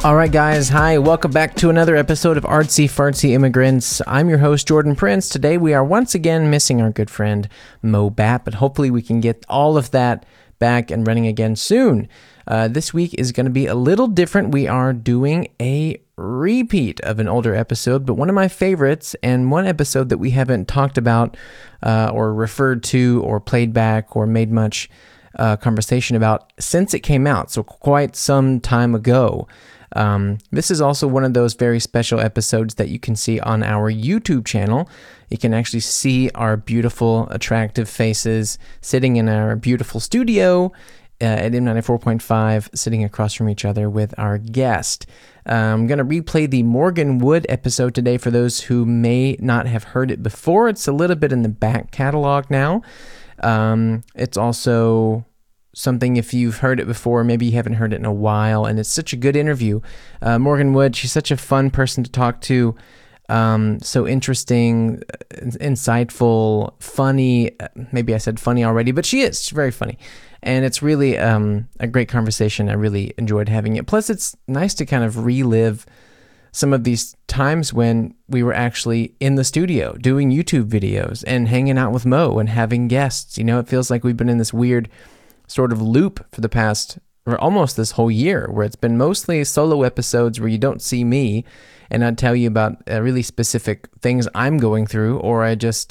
All right, guys. Hi. Welcome back to another episode of Artsy Fartsy Immigrants. I'm your host, Jordan Prince. Today, we are once again missing our good friend, Mo Batt, but hopefully we can get all of that back and running again soon. This week is going to be a little different. We are doing a repeat of an older episode, but one of my favorites and one episode that we haven't talked about or referred to or played back or made much conversation about since it came out, so quite some time ago. This is also one of those very special episodes that you can see on our YouTube channel. You can actually see our beautiful, attractive faces sitting in our beautiful studio at M94.5, sitting across from each other with our guest. I'm going to replay the Morgan Wood episode today for those who may not have heard it before. It's a little bit in the back catalog now. It's also something, if you've heard it before, maybe you haven't heard it in a while, and it's such a good interview. Morgan Wood, she's such a fun person to talk to, so interesting, insightful, funny. Maybe I said funny already, but she's very funny, and it's really a great conversation. I really enjoyed having it. Plus, it's nice to kind of relive some of these times when we were actually in the studio doing YouTube videos and hanging out with Mo and having guests. You know, it feels like we've been in this weird sort of loop for the past, or almost this whole year, where it's been mostly solo episodes where you don't see me and I'd tell you about really specific things I'm going through, or I just,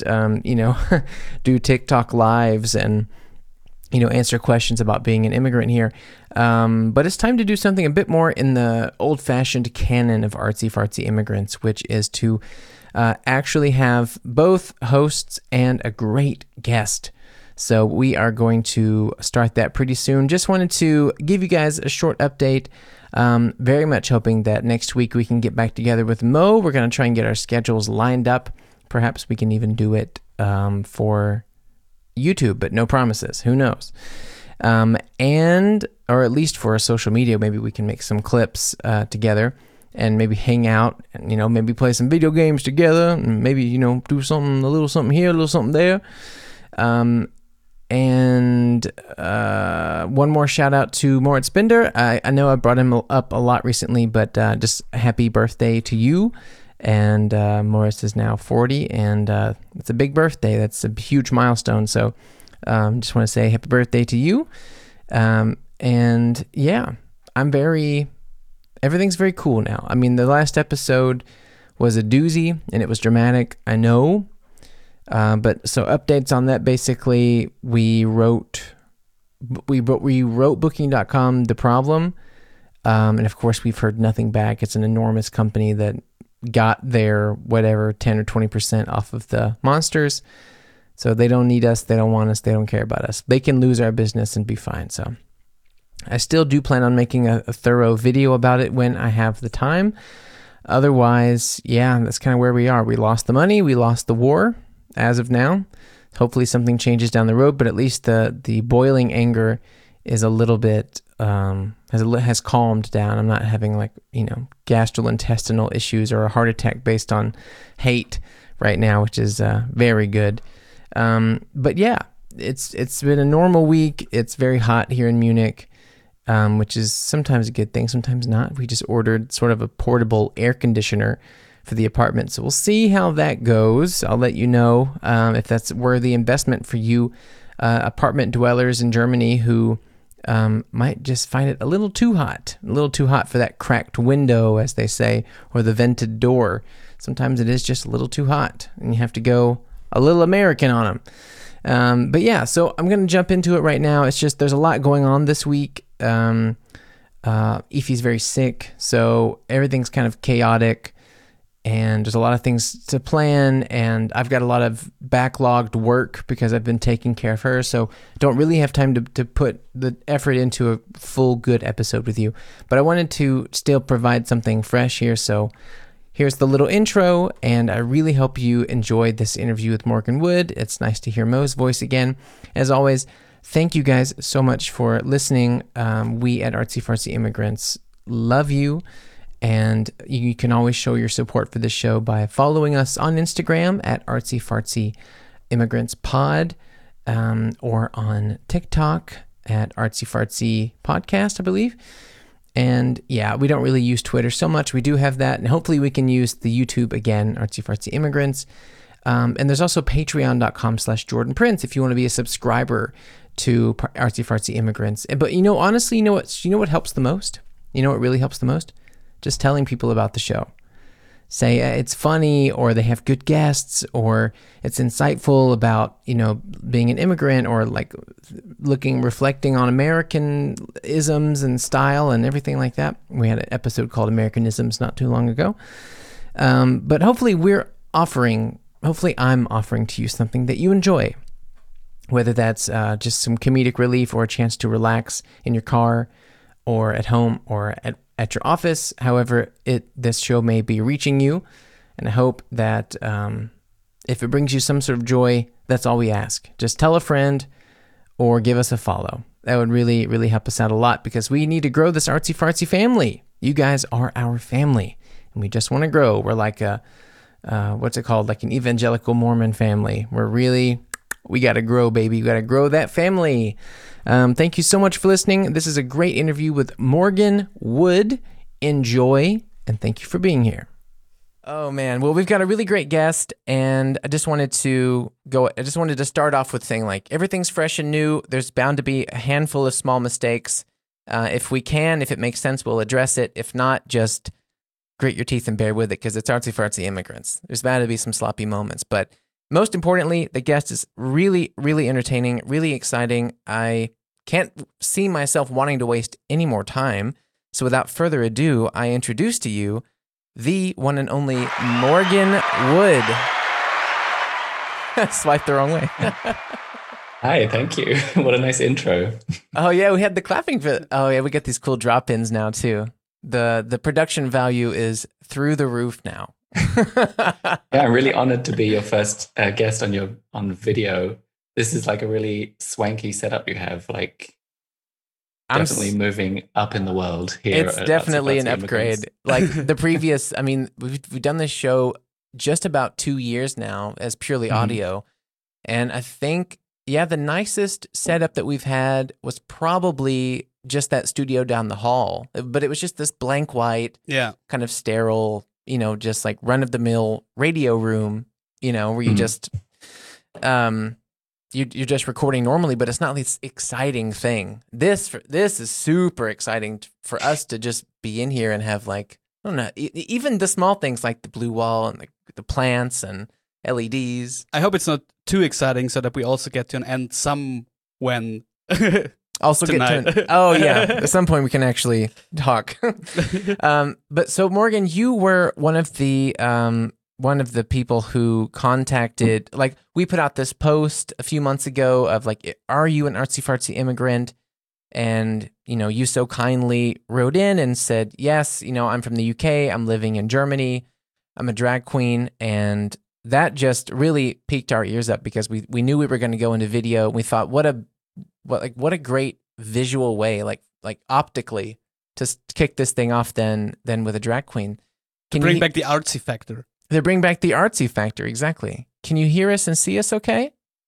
do TikTok lives and, answer questions about being an immigrant here. But it's time to do something a bit more in the old-fashioned canon of Artsy Fartsy Immigrants, which is to actually have both hosts and a great guest. So we are going to start that pretty soon. Just wanted to give you guys a short update. Very much hoping that next week we can get back together with Mo. We're going to try and get our schedules lined up. Perhaps we can even do it for YouTube, but no promises. Who knows? Or at least for our social media, maybe we can make some clips together and maybe hang out and, maybe play some video games together and maybe, do something, a little something here, a little something there. And one more shout out to Moritz Binder. I know I brought him up a lot recently, but just happy birthday to you. And Moritz is now 40, and it's a big birthday. That's a huge milestone. So just want to say happy birthday to you. And yeah, everything's very cool now. I mean, the last episode was a doozy, and it was dramatic, I know. But so updates on that. Basically, we wrote Booking.com the problem, and of course we've heard nothing back. It's an enormous company that got their 10 or 20% off of the monsters, so they don't need us, they don't want us, they don't care about us. They can lose our business and be fine. So I still do plan on making a thorough video about it when I have the time. Otherwise, yeah, that's kind of where we are. We lost the money, we lost the war. As of now, hopefully something changes down the road, but at least the boiling anger is a little bit has calmed down. I'm not having gastrointestinal issues or a heart attack based on hate right now, which is very good. But yeah, it's been a normal week. It's very hot here in Munich, which is sometimes a good thing, sometimes not. We just ordered sort of a portable air conditioner for the apartment. So we'll see how that goes. I'll let you know if that's worthy investment for you apartment dwellers in Germany who might just find it a little too hot for that cracked window, as they say, or the vented door. Sometimes it is just a little too hot, and you have to go a little American on them. But yeah, so I'm going to jump into it right now. It's just there's a lot going on this week. Ify's very sick, so everything's kind of chaotic. And there's a lot of things to plan, and I've got a lot of backlogged work because I've been taking care of her, so don't really have time to put the effort into a full good episode with you. But I wanted to still provide something fresh here, so here's the little intro, and I really hope you enjoyed this interview with Morgan Wood. It's nice to hear Mo's voice again. As always, thank you guys so much for listening. We at Artsy Fartsy Immigrants love you. And you can always show your support for this show by following us on Instagram at Artsy Fartsy Immigrants Pod, or on TikTok at Artsy Fartsy Podcast, I believe. And yeah, we don't really use Twitter so much. We do have that, and hopefully we can use the YouTube again, Artsy Fartsy Immigrants. And there's also patreon.com/Jordan Prince if you want to be a subscriber to Artsy Fartsy Immigrants. But honestly, you know what helps the most? You know what really helps the most? Just telling people about the show. Say it's funny, or they have good guests, or it's insightful about, being an immigrant, or like reflecting on American isms and style and everything like that. We had an episode called Americanisms not too long ago. But hopefully I'm offering to you something that you enjoy, whether that's just some comedic relief or a chance to relax in your car or at home or at your office, however this show may be reaching you. And I hope that if it brings you some sort of joy, that's all we ask. Just tell a friend or give us a follow. That would really, really help us out a lot, because we need to grow this Artsy Fartsy family. You guys are our family, and we just want to grow. We're like what's it called? Like an evangelical Mormon family. We got to grow, baby. We got to grow that family. Thank you so much for listening. This is a great interview with Morgan Wood. Enjoy, and thank you for being here. Oh man, well, we've got a really great guest, and I just wanted to start off with saying, like, everything's fresh and new. There's bound to be a handful of small mistakes. If it makes sense, we'll address it. If not, just grit your teeth and bear with it, because it's Artsy Fartsy Immigrants. There's bound to be some sloppy moments, but most importantly, the guest is really, really entertaining, really exciting. I can't see myself wanting to waste any more time. So without further ado, I introduce to you the one and only Morgan Wood. Swipe the wrong way. Hi, thank you. What a nice intro. Oh yeah, we had the clapping for. Oh yeah, we get these cool drop-ins now too. The production value is through the roof now. Yeah, I'm really honored to be your first guest on video. This is like a really swanky setup you have. Like, definitely moving up in the world here. It's definitely an upgrade. Like the previous, I mean, we've done this show just about 2 years now as purely audio, and I think the nicest setup that we've had was probably just that studio down the hall, but it was just this blank white, kind of sterile, just like run-of-the-mill radio room, where you just, you're just recording normally, but it's not this exciting thing. This is super exciting for us to just be in here and have, like, I don't know, even the small things like the blue wall and the plants and LEDs. I hope it's not too exciting so that we also get to an end when also tonight. Get to at some point we can actually talk. But so Morgan, you were one of the people who contacted, like, we put out this post a few months ago of like, are you an Artsy Fartsy immigrant? And you so kindly wrote in and said, yes, I'm from the UK, I'm living in Germany, I'm a drag queen. And that just really piqued our ears up, because we knew we were going to go into video. We thought, what a great visual way, like optically, to kick this thing off than with a drag queen. To bring back the artsy factor. They bring back the artsy factor, exactly. Can you hear us and see us okay?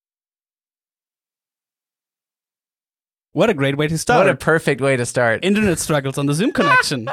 What a great way to start. What a perfect way to start. Internet struggles on the Zoom connection.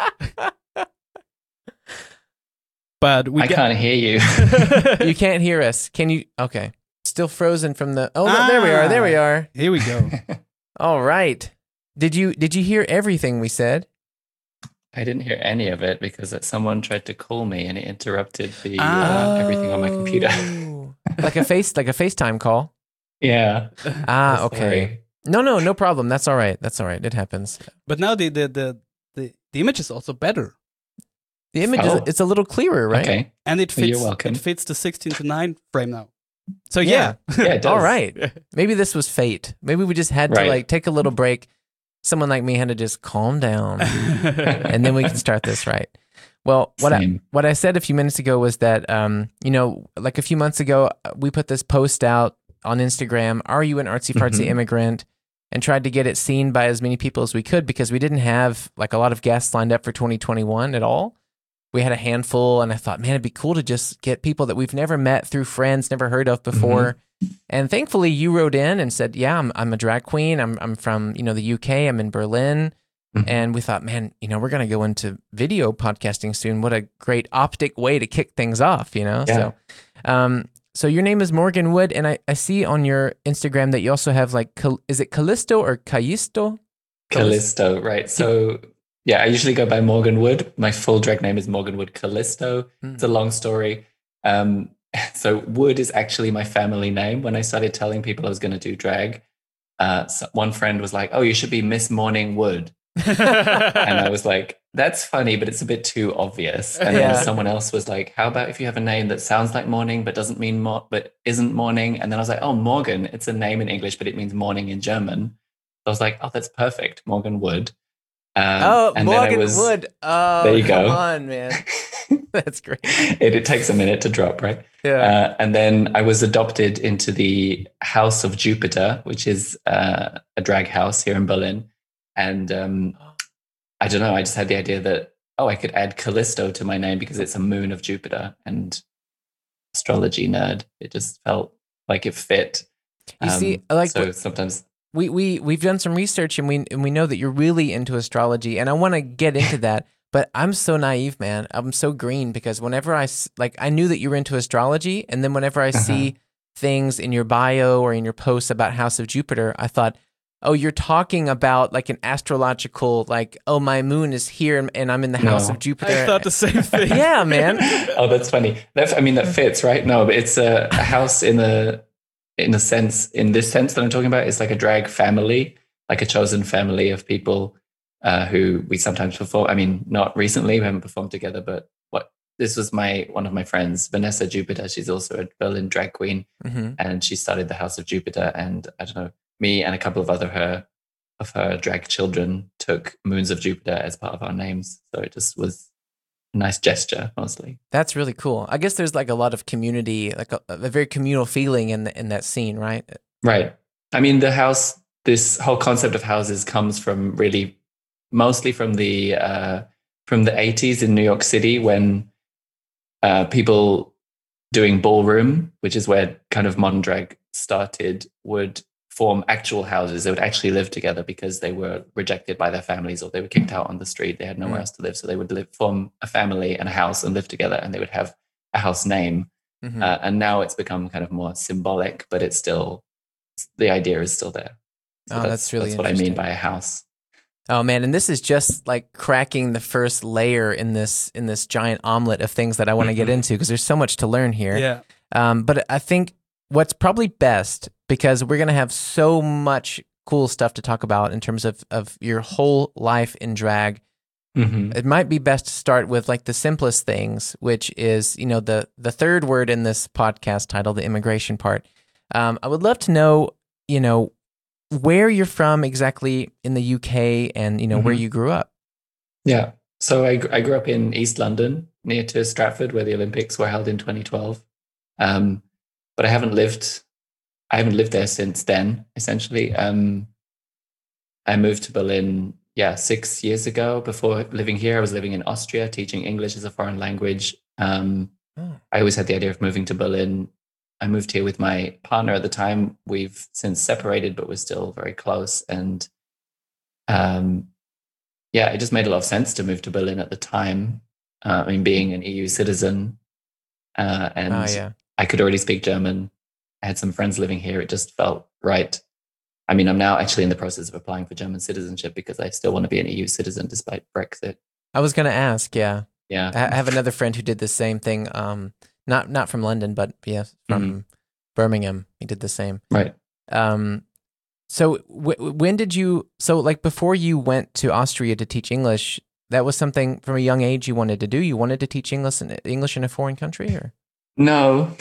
But I can't hear you. You can't hear us. Can you? Okay. Still frozen from the... Oh, there we are. There we are. Here we go. All right. Did you hear everything we said? I didn't hear any of it because someone tried to call me and it interrupted the everything on my computer. like a FaceTime call? Yeah. Okay. Sorry. No problem. That's all right. It happens. But now the image is also better. The image it's a little clearer, right? Okay. And it fits. You're welcome. It fits the 16:9 frame now. So yeah, it does. All right. Maybe this was fate. Maybe we just had to like take a little break. Someone like me had to just calm down, and then we can start this right. Well, what I said a few minutes ago was that like a few months ago, we put this post out on Instagram. Are you an artsy fartsy immigrant? And tried to get it seen by as many people as we could, because we didn't have like a lot of guests lined up for 2021 at all. We had a handful, and I thought, man, it'd be cool to just get people that we've never met through friends, never heard of before. And thankfully, you wrote in and said, yeah, I'm a drag queen. I'm from the UK. I'm in Berlin. And we thought, man, we're going to go into video podcasting soon. What a great optic way to kick things off, Yeah. So your name is Morgan Wood, and I see on your Instagram that you also have is it Callisto or Callisto? Callisto, right. So yeah, I usually go by Morgan Wood. My full drag name is Morgan Wood Callisto. It's a long story. So Wood is actually my family name. When I started telling people I was going to do drag, one friend was like, "Oh, you should be Miss Morning Wood." And I was like, that's funny, but it's a bit too obvious. And then someone else was like, how about if you have a name that sounds like morning but doesn't mean but isn't morning? And then I was like, oh, Morgan, it's a name in English, but it means morning in German. So I was like, oh, that's perfect, Morgan Wood. And Morgan Wood. Oh, there you go. Come on, man. That's great. It takes a minute to drop, right? Yeah. And then I was adopted into the House of Jupiter, which is a drag house here in Berlin. And I don't know, I just had the idea that, I could add Callisto to my name because it's a moon of Jupiter, and astrology nerd. It just felt like it fit. You see, sometimes we've done some research and we know that you're really into astrology, and I want to get into that. But I'm so naive, man. I'm so green because whenever I knew that you were into astrology, and then whenever I see things in your bio or in your posts about House of Jupiter, I thought, oh, you're talking about like an astrological, like, oh, my moon is here and I'm in the House of Jupiter. I thought the same thing. Yeah, man. Oh, that's funny. That fits, right? No, but it's a house in this sense that I'm talking about. It's like a drag family, like a chosen family of people who we sometimes perform. I mean, not recently, we haven't performed together, but this was one of my friends, Vanessa Jupiter. She's also a Berlin drag queen, and she started the House of Jupiter. And I don't know, me and a couple of her drag children took Moons of Jupiter as part of our names. So it just was a nice gesture, mostly. That's really cool. I guess there's like a lot of community, like a very communal feeling in that scene, right? Right. I mean, this whole concept of houses comes from mostly from the 80s in New York City, when people doing ballroom, which is where kind of modern drag started, would form actual houses. They would actually live together because they were rejected by their families or they were kicked out on the street. They had nowhere else to live. So they would form a family and a house and live together, and they would have a house name. And now it's become kind of more symbolic, but it's still, the idea is still there. So that's really what I mean by a house. Oh man, and this is just like cracking the first layer in this giant omelet of things that I want to get into, because there's so much to learn here. Yeah. But I think what's probably best, because we're going to have so much cool stuff to talk about in terms of your whole life in drag, it might be best to start with like the simplest things, which is, the third word in this podcast title, the immigration part. I would love to know, where you're from exactly in the UK, and where you grew up. Yeah, so I grew up in East London, near to Stratford, where the Olympics were held in 2012. But I haven't lived there since then. Essentially, I moved to Berlin 6 years ago. Before living here, I was living in Austria, teaching English as a foreign language. I always had the idea of moving to Berlin. I moved here with my partner at the time. We've since separated, but we're still very close. And it just made a lot of sense to move to Berlin at the time. Being an EU citizen, and I could already speak German. I had some friends living here. It just felt right. I mean, I'm now actually in the process of applying for German citizenship because I still want to be an EU citizen despite Brexit. I was going to ask, yeah. Yeah. I have another friend who did the same thing. Not from London, but from Birmingham. He did the same. Right. So when did you? So like before you went to Austria to teach English, that was something from a young age you wanted to do. You wanted to teach English in a foreign country, or no?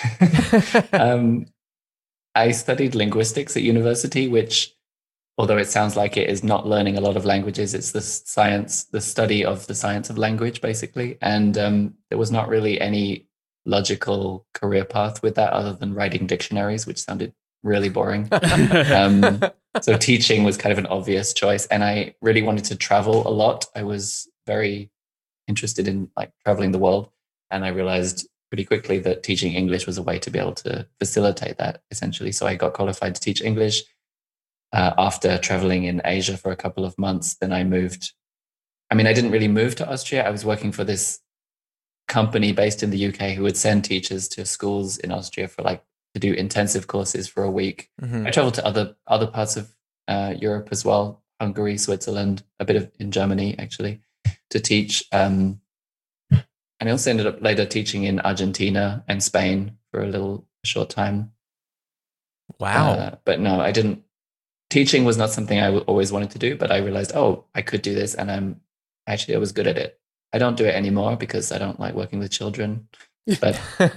I studied linguistics at university, which, although it sounds like it, is not learning a lot of languages. It's the study of the science of language, basically. And there was not really any logical career path with that other than writing dictionaries, which sounded really boring. So teaching was kind of an obvious choice. And I really wanted to travel a lot. I was very interested in like traveling the world. And I realized pretty quickly that teaching English was a way to be able to facilitate that, essentially. So I got qualified to teach English. after traveling in Asia for a couple of months, then I moved. I mean, I didn't really move to Austria. I was working for this company based in the UK who would send teachers to schools in Austria for like to do intensive courses for a week. I traveled to other parts of Europe as well, Hungary, Switzerland, a bit of in Germany actually, to teach. And I also ended up later teaching in Argentina and Spain for a short time. Wow. But no, I didn't. Teaching was not something I always wanted to do, but I realized, I could do this, and I was good at it. I don't do it anymore because I don't like working with children. But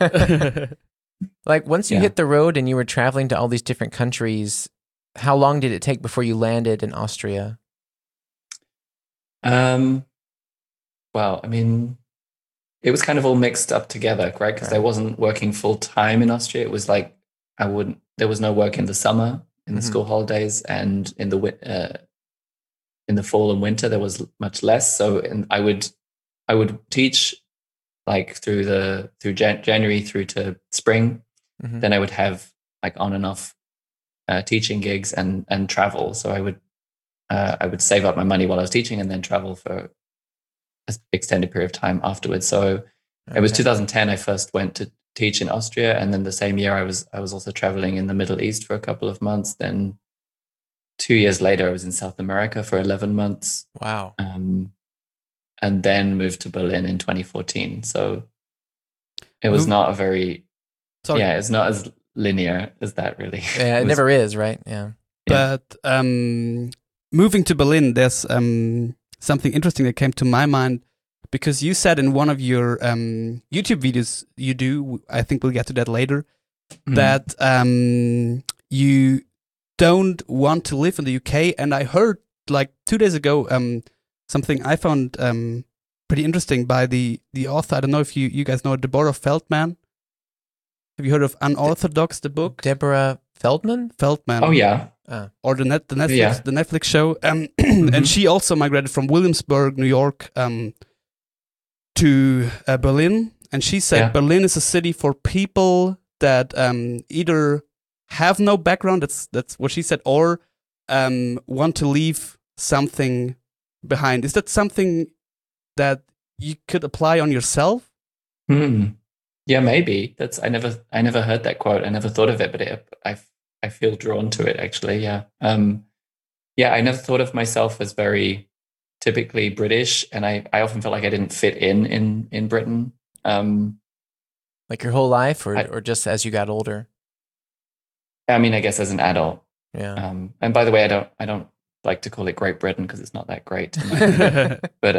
like once you hit the road and you were traveling to all these different countries, how long did it take before you landed in Austria? Well, I mean, it was kind of all mixed up together, right? Because I wasn't working full time in Austria. It was like there was no work in the summer, in the school holidays, and in the fall and winter there was much less. So I would teach like through January through to spring. Then I would have like on and off teaching gigs and travel. So I would save up my money while I was teaching and then travel for an extended period of time afterwards. So it was 2010 I first went to teach in Austria, and then the same year I was also traveling in the Middle East for a couple of months. Then 2 years later I was in South America for 11 months. Wow. And then moved to Berlin in 2014. So it was not a very it's not as linear as that, really. Yeah, it never is, right? Yeah. But moving to Berlin, there's something interesting that came to my mind, because you said in one of your YouTube videos you do, I think we'll get to that later, that you don't want to live in the UK. And I heard like 2 days ago something I found pretty interesting by the author. I don't know if you guys know Deborah Feldman. Have you heard of Unorthodox, the book? Deborah Feldman? Oh yeah. Or the Netflix show. And she also migrated from Williamsburg, New York, to Berlin. And she said Berlin is a city for people that either have no background, that's what she said, or want to leave something behind. Is that something that you could apply on yourself? Yeah, maybe. I never heard that quote. I never thought of it, but I feel drawn to it actually. Yeah. I never thought of myself as very typically British, and I often felt like I didn't fit in Britain. Like your whole life, or just as you got older? I mean, I guess as an adult. Yeah. And by the way, I don't like to call it Great Britain because it's not that great. But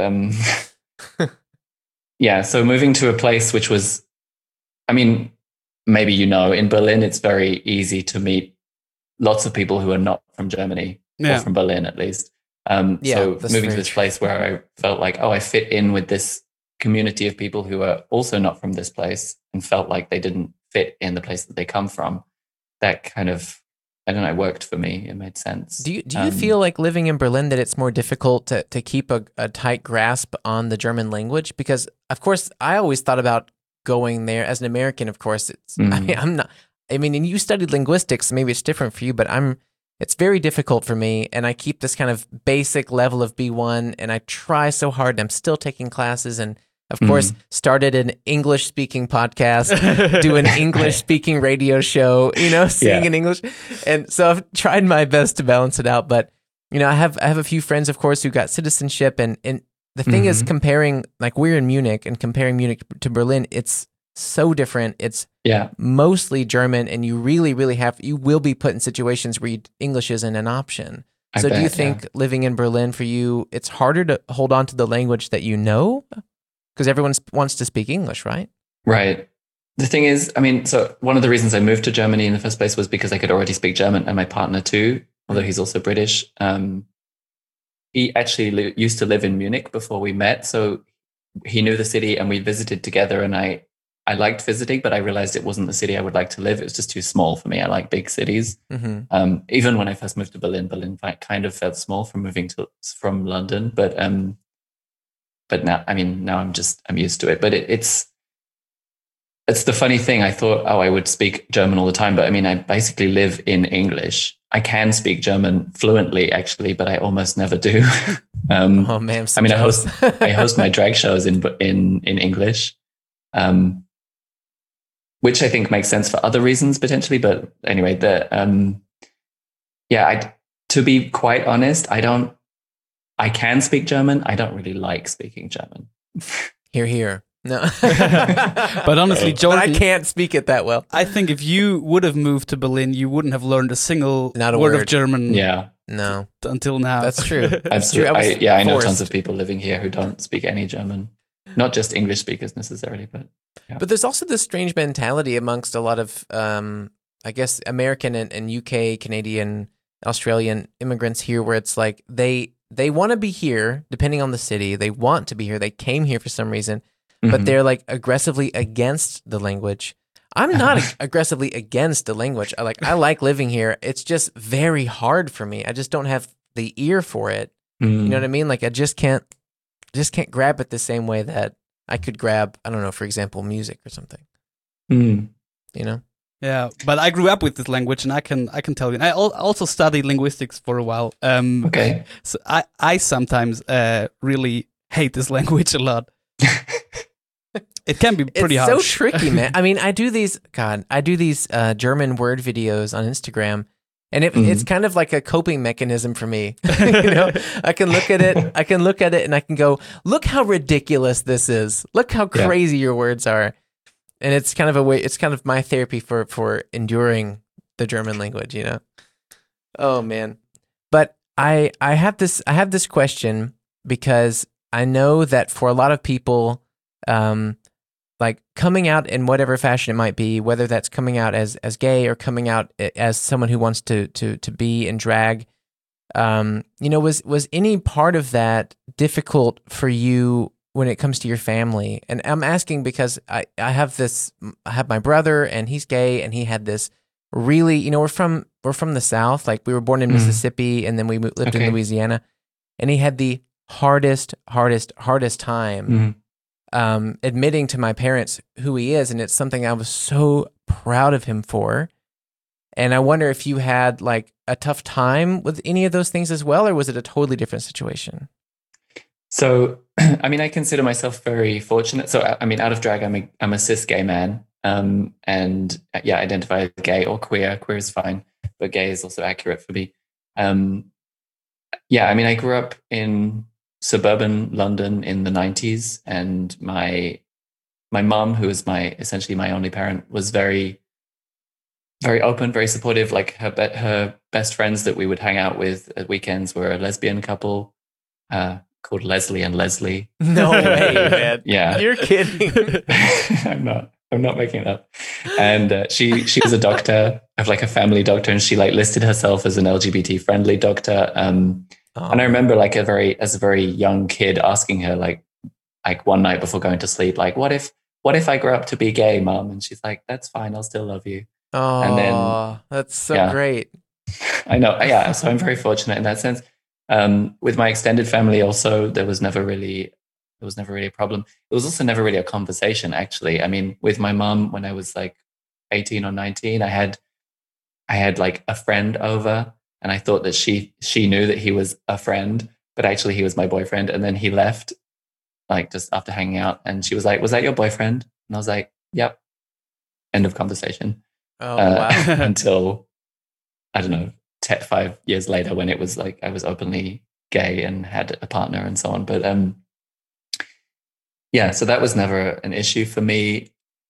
so moving to a place which was, I mean, maybe in Berlin it's very easy to meet lots of people who are not from Germany or from Berlin at least. So moving to this place where I felt like, I fit in with this community of people who are also not from this place and felt like they didn't fit in the place that they come from. That kind of, I don't know, worked for me. It made sense. Do you feel like living in Berlin that it's more difficult to keep a tight grasp on the German language? Because of course I always thought about going there as an American. Of course, it's and you studied linguistics, maybe it's different for you, but it's very difficult for me, and I keep this kind of basic level of B1, and I try so hard, and I'm still taking classes, and of course started an English speaking podcast, do an English speaking radio show, sing in English, and so I've tried my best to balance it out. But I have a few friends, of course, who got citizenship, and the thing is, comparing, like we're in Munich, and comparing Munich to Berlin, it's so different. It's mostly German, and you really, really you will be put in situations where English isn't an option. So do you think living in Berlin for you, it's harder to hold on to the language that you know? Because everyone wants to speak English, right? Right. The thing is, so one of the reasons I moved to Germany in the first place was because I could already speak German, and my partner too, although he's also British. He actually used to live in Munich before we met. So he knew the city, and we visited together, and I liked visiting, but I realized it wasn't the city I would like to live. It was just too small for me. I like big cities. Even when I first moved to Berlin kind of felt small from moving from London. But now, now I'm used to it. But it's the funny thing. I thought, I would speak German all the time, but I basically live in English. I can speak German fluently, actually, but I almost never do. Oh man, I mean, I host my drag shows in English, which I think makes sense for other reasons potentially. But anyway, to be quite honest, I can speak German. I don't really like speaking German. Here. No. But honestly, Jordan, I can't speak it that well. I think if you would have moved to Berlin, you wouldn't have learned a single word of German. Yeah. No. Until now. That's true. That's true. I know tons of people living here who don't speak any German. Not just English speakers necessarily, but yeah. But there's also this strange mentality amongst a lot of, I guess, American and UK, Canadian, Australian immigrants here, where it's like they want to be here, depending on the city. They want to be here. They came here for some reason, but they're like aggressively against the language. I'm not aggressively against the language. I like living here. It's just very hard for me. I just don't have the ear for it. You know what I mean? Like I just can't grab it the same way that I could grab, I don't know, for example, music or something. You know? Yeah, but I grew up with this language, and I can tell you. I also studied linguistics for a while. Okay. So I sometimes really hate this language a lot. It can be pretty hard. It's so tricky, man. I mean, I do these German word videos on Instagram, and it's kind of like a coping mechanism for me. You know, I can look at it, and I can go, look how ridiculous this is. Look how crazy your words are. And it's kind of it's kind of my therapy for enduring the German language, you know? Oh man. But I have this question because I know that for a lot of people, like coming out in whatever fashion it might be, whether that's coming out as gay or coming out as someone who wants to be in drag, you know, was any part of that difficult for you when it comes to your family? And I'm asking because I have my brother, and he's gay, and he had this really, you know, we're from the South, like we were born in Mississippi, and then we lived in Louisiana, and he had the hardest time admitting to my parents who he is, and it's something I was so proud of him for. And I wonder if you had like a tough time with any of those things as well, or was it a totally different situation? So, I mean, I consider myself very fortunate. So, I mean, out of drag, I'm a cis gay man, and identify as gay or queer. Queer is fine, but gay is also accurate for me. I mean, I grew up in suburban London in the 90s, and my mom, who is essentially my only parent, was very, very open, very supportive. Like her best friends that we would hang out with at weekends were a lesbian couple called Leslie and Leslie. No way, man. Yeah, you're kidding. I'm not making it up. And she was a doctor, of like a family doctor, and she like listed herself as an LGBT friendly doctor. And I remember like as a very young kid asking her like one night before going to sleep, like, what if I grow up to be gay, Mom? And she's like, that's fine, I'll still love you. Oh, and then, that's so great. I know. Yeah. So I'm very fortunate in that sense. With my extended family also, there was never really a problem. It was also never really a conversation, actually. I mean, with my mom, when I was like 18 or 19, I had like a friend over, and I thought that she knew that he was a friend, but actually he was my boyfriend. And then he left like just after hanging out, and she was like, "Was that your boyfriend?" And I was like, "Yep." End of conversation. Oh, wow. Until, I don't know, 5 years later, when it was like I was openly gay and had a partner and so on. But so that was never an issue for me.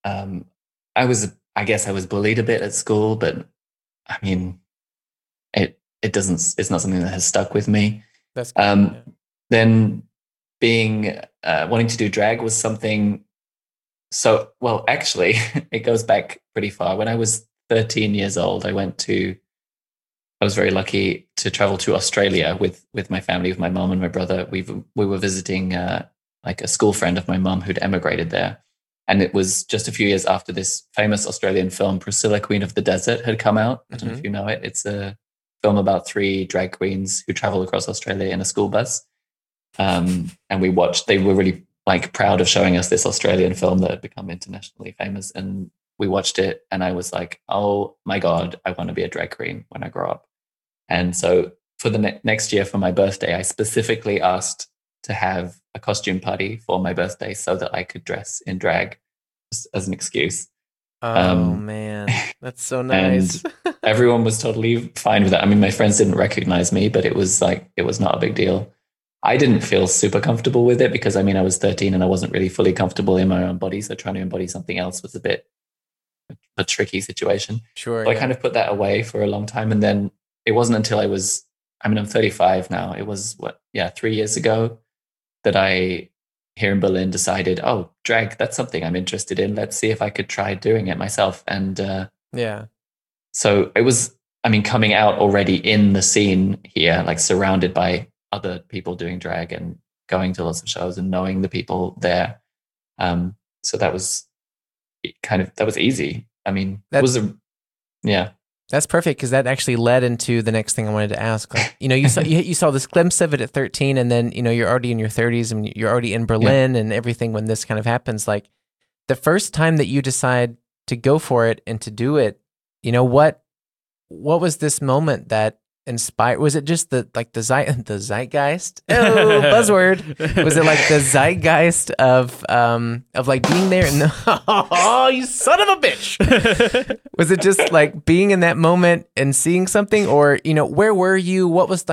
I guess I was bullied a bit at school, but I mean, it's not something that has stuck with me. That's good. Then being wanting to do drag was something. So, well, actually, it goes back pretty far. When I was 13 years old, I was very lucky to travel to Australia with my family, with my mom and my brother. We were visiting like a school friend of my mom who'd emigrated there. And it was just a few years after this famous Australian film, Priscilla, Queen of the Desert, had come out. I don't know if you know it. It's a film about 3 drag queens who travel across Australia in a school bus. And we watched, they were really like proud of showing us this Australian film that had become internationally famous. And we watched it, and I was like, oh my God, I want to be a drag queen when I grow up. And so for the next year for my birthday, I specifically asked to have a costume party for my birthday so that I could dress in drag as an excuse. Oh man, that's so nice. And everyone was totally fine with that. I mean, my friends didn't recognize me, but it was not a big deal. I didn't feel super comfortable with it because I mean, I was 13 and I wasn't really fully comfortable in my own body. So trying to embody something else was a bit a tricky situation. Sure. So I kind of put that away for a long time. And then it wasn't until I'm 35 now. It was 3 years ago that I, here in Berlin, decided, oh, drag, that's something I'm interested in. Let's see if I could try doing it myself. And so it was, I mean, coming out already in the scene here, like surrounded by other people doing drag and going to lots of shows and knowing the people there. So that was easy. I mean, that's perfect because that actually led into the next thing I wanted to ask. Like, you saw this glimpse of it at 13, and then you're already in your 30s and you're already in Berlin and everything when this kind of happens. Like the first time that you decide to go for it and to do it, what was this moment that inspired? Was it just the zeitgeist? Oh, buzzword. Was it like the zeitgeist of like being there and oh, you son of a bitch? Was it just like being in that moment and seeing something, or where were you? What was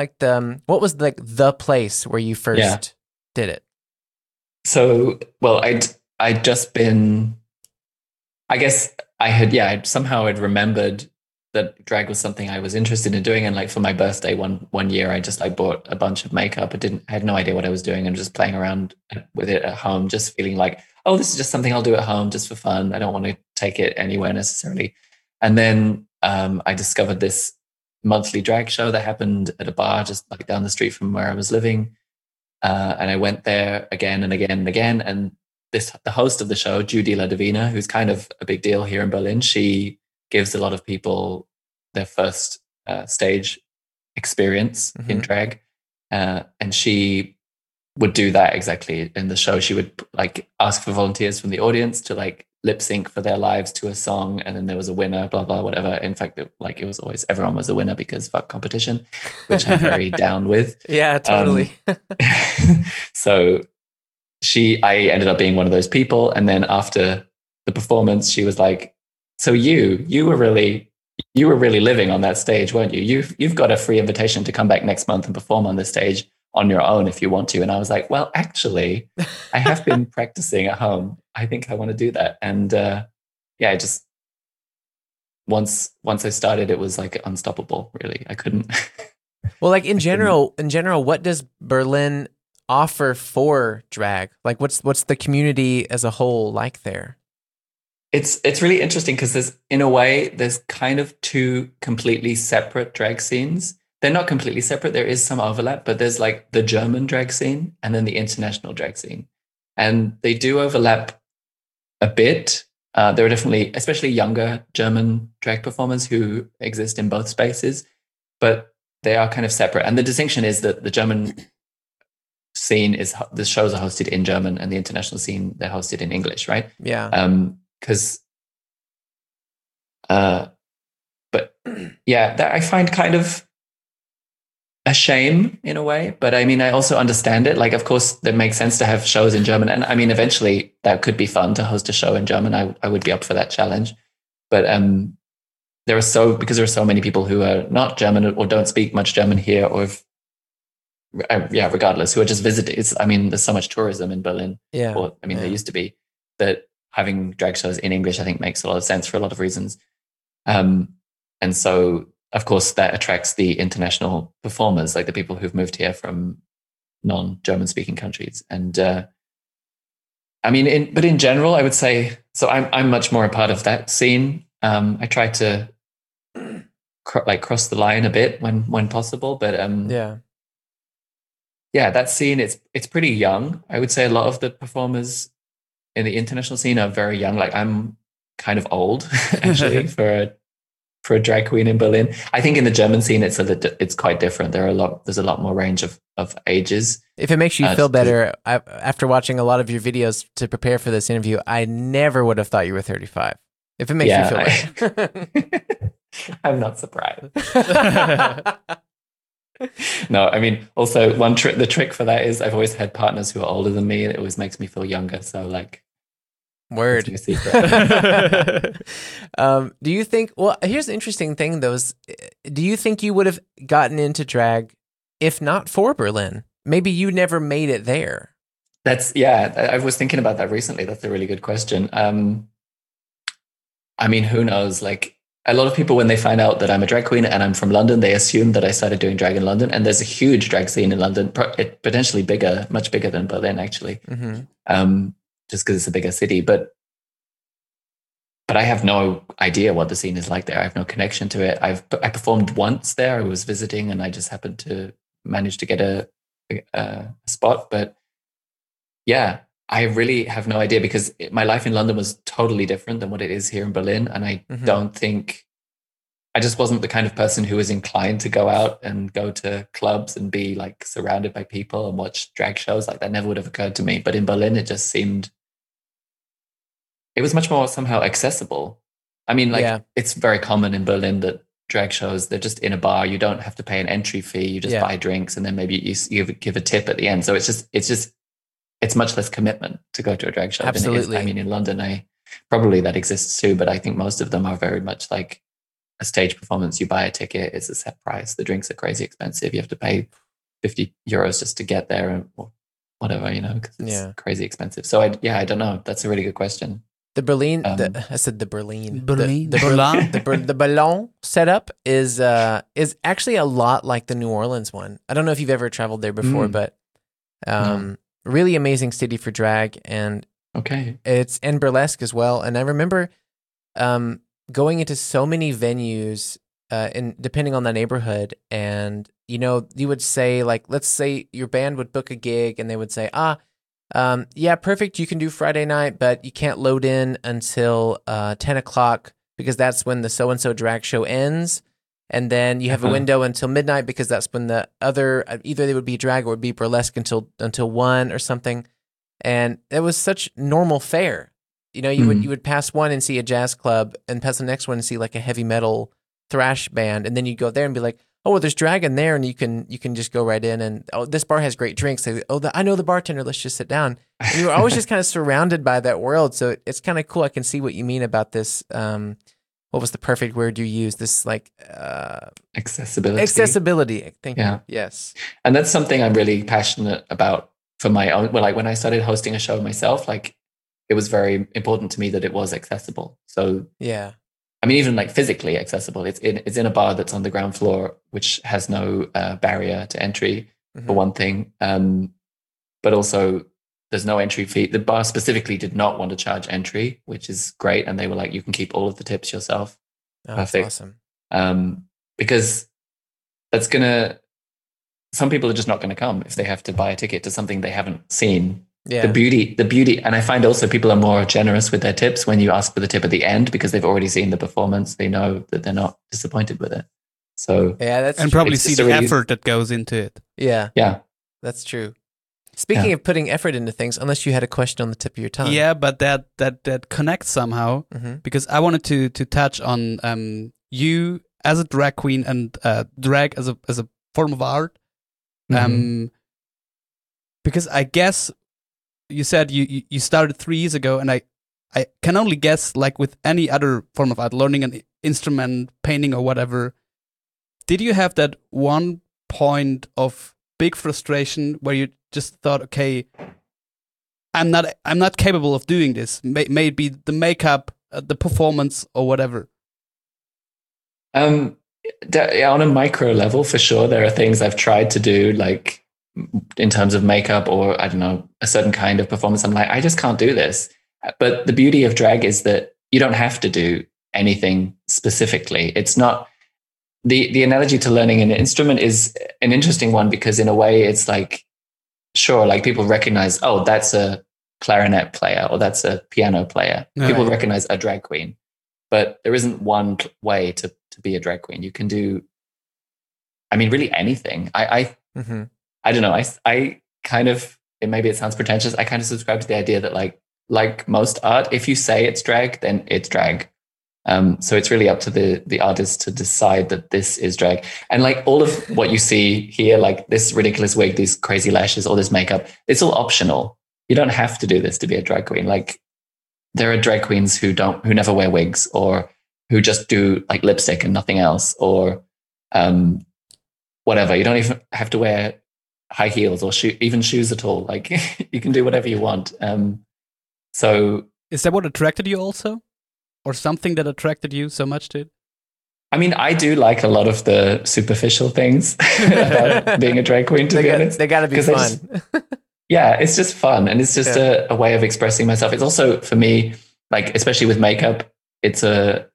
the place where you first did it? So, well, I'd just been, I guess I'd remembered that drag was something I was interested in doing. And like for my birthday one year, I just like bought a bunch of makeup. I had no idea what I was doing and just playing around with it at home, just feeling like, oh, this is just something I'll do at home just for fun. I don't want to take it anywhere necessarily. And then I discovered this monthly drag show that happened at a bar just like down the street from where I was living. And I went there again and again and again. And the host of the show, Judy La Divina, who's kind of a big deal here in Berlin, she gives a lot of people their first stage experience in drag. And she would do that exactly in the show. She would like ask for volunteers from the audience to like lip sync for their lives to a song. And then there was a winner, blah, blah, whatever. In fact, it was always, everyone was a winner because fuck competition, which I'm very down with. Yeah, totally. So I ended up being one of those people. And then after the performance, she was like, so you were really living on that stage, weren't you? You've got a free invitation to come back next month and perform on the stage on your own if you want to. And I was like, well, actually, I have been practicing at home. I think I want to do that. And I just once I started, it was like unstoppable. Really, I couldn't. Well, like in general, what does Berlin offer for drag? Like, what's the community as a whole like there? It's really interesting because there's kind of two completely separate drag scenes. They're not completely separate. There is some overlap, but there's like the German drag scene and then the international drag scene. And they do overlap a bit. There are definitely, especially younger German drag performers who exist in both spaces, but they are kind of separate. And the distinction is that the German scene the shows are hosted in German and the international scene, they're hosted in English, right? Yeah. But yeah, that I find kind of a shame in a way, but I mean, I also understand it. Like, of course, that makes sense to have shows in German. And I mean, eventually that could be fun to host a show in German. I would be up for that challenge. But because there are so many people who are not German or don't speak much German here, or regardless, who are just visiting. There's so much tourism in Berlin. Yeah. There used to be, that having drag shows in English, I think, makes a lot of sense for a lot of reasons. And so, of course, that attracts the international performers, like the people who've moved here from non-German speaking countries. And but in general, I would say, so I'm much more a part of that scene. I try to cross the line a bit when possible, but that scene, it's pretty young. I would say a lot of the performers in the international scene are very young. Like I'm kind of old actually for a drag queen in Berlin. I think in the German scene, it's quite different. There's a lot more range of ages. If it makes you feel better, after watching a lot of your videos to prepare for this interview, I never would have thought you were 35. If it makes you feel better. I'm not surprised. No, I mean, also the trick for that is I've always had partners who are older than me, and it always makes me feel younger. So like, word. That's my secret. Do you think? Well, here's the interesting thing, though. Do you think you would have gotten into drag if not for Berlin? Maybe you never made it there. I was thinking about that recently. That's a really good question. I mean, who knows? Like, a lot of people, when they find out that I'm a drag queen and I'm from London, they assume that I started doing drag in London. And there's a huge drag scene in London, potentially bigger, much bigger than Berlin, actually. Mm-hmm. Just because it's a bigger city. But I have no idea what the scene is like there. I have no connection to it. I performed once there. I was visiting, and I just happened to manage to get a spot. But yeah, I really have no idea, because my life in London was totally different than what it is here in Berlin. And I don't think, I just wasn't the kind of person who was inclined to go out and go to clubs and be like surrounded by people and watch drag shows. Like, that never would have occurred to me. But in Berlin, it just seemed, it was much more somehow accessible. I mean, like, it's very common in Berlin that drag shows, they're just in a bar. You don't have to pay an entry fee. You just buy drinks, and then maybe you give a tip at the end. So it's much less commitment to go to a drag show. Absolutely. Than it is. I mean, in London, probably that exists too, but I think most of them are very much like a stage performance. You buy a ticket, it's a set price. The drinks are crazy expensive. You have to pay €50 just to get there, or whatever, because it's crazy expensive. So I don't know. That's a really good question. The Berlin, I said the Berlin. The Ballon setup is actually a lot like the New Orleans one. I don't know if you've ever traveled there before, but really amazing city for drag, and it's in burlesque as well. And I remember going into so many venues, and depending on the neighborhood, and you would say, like, let's say your band would book a gig, and they would say, perfect, you can do Friday night, but you can't load in until 10 o'clock because that's when the so-and-so drag show ends. And then you have a window until midnight because that's when the other, either they would be drag or would be burlesque until 1 or something. And it was such normal fare. You would pass one and see a jazz club, and pass the next one and see like a heavy metal thrash band. And then you'd go there and be like, oh, well, there's drag in there, and you can just go right in, and this bar has great drinks. I know the bartender. Let's just sit down. And you were always just kind of surrounded by that world. So it's kind of cool. I can see what you mean about this. What was the perfect word you used? This like accessibility. Accessibility. Thank you. Yes. And that's something I'm really passionate about for my own. Well, like when I started hosting a show myself, like it was very important to me that it was accessible. So yeah. I mean, even like physically accessible. It's in a bar that's on the ground floor, which has no barrier to entry, for one thing. But also, there's no entry fee. The bar specifically did not want to charge entry, which is great. And they were like, you can keep all of the tips yourself. Oh, perfect. That's awesome. Because some people are just not going to come if they have to buy a ticket to something they haven't seen. Yeah. The beauty, and I find also people are more generous with their tips when you ask for the tip at the end, because they've already seen the performance. They know that they're not disappointed with it. So that's and true. Probably see the effort that goes into it. Yeah, that's true. Speaking of putting effort into things, unless you had a question on the tip of your tongue. Yeah, but that connects somehow, because I wanted to touch on you as a drag queen and drag as a form of art. Because I guess you said you started 3 years ago, and I can only guess, like with any other form of art, learning an instrument, painting or whatever, did you have that one point of big frustration where you just thought, okay, I'm not capable of doing this? Maybe the makeup, the performance, or whatever. On a micro level, for sure, there are things I've tried to do, like in terms of makeup or, I don't know, a certain kind of performance. I'm like, I just can't do this. But the beauty of drag is that you don't have to do anything specifically. It's not the analogy to learning an instrument is an interesting one, because in a way it's like, sure, like people recognize, oh, that's a clarinet player or that's a piano player. Right. People recognize a drag queen, but there isn't one way to be a drag queen. You can do, I mean, really anything. I don't know. I kind of, maybe it sounds pretentious. I kind of subscribe to the idea that like most art, if you say it's drag, then it's drag. So it's really up to the artist to decide that this is drag. And like all of what you see here, like this ridiculous wig, these crazy lashes, all this makeup, it's all optional. You don't have to do this to be a drag queen. Like there are drag queens who never wear wigs, or who just do like lipstick and nothing else, or whatever. You don't even have to wear high heels or even shoes at all. Like you can do whatever you want. So is that what attracted you also? Or something that attracted you so much to it? I mean, I do like a lot of the superficial things about being a drag queen, to be honest. They got to be fun. Yeah, it's just fun. And it's just a way of expressing myself. It's also, for me, like, especially with makeup, it's a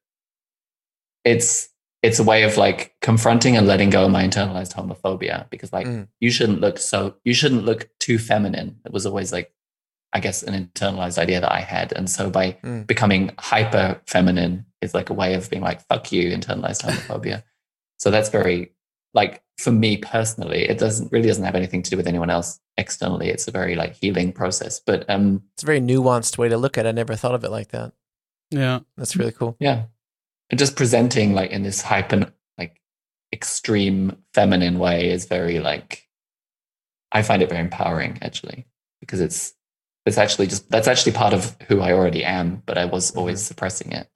way of like confronting and letting go of my internalized homophobia, because like you shouldn't look too feminine. It was always like, I guess, an internalized idea that I had. And so by becoming hyper feminine is like a way of being like, fuck you, internalized homophobia. So that's very, like, for me personally, it really doesn't have anything to do with anyone else externally. It's a very like healing process. But it's a very nuanced way to look at it. I never thought of it like that. Yeah. That's really cool. Yeah. And just presenting like in this hyper, like extreme feminine way is very like, I find it very empowering actually, because that's actually part of who I already am, but I was always suppressing it.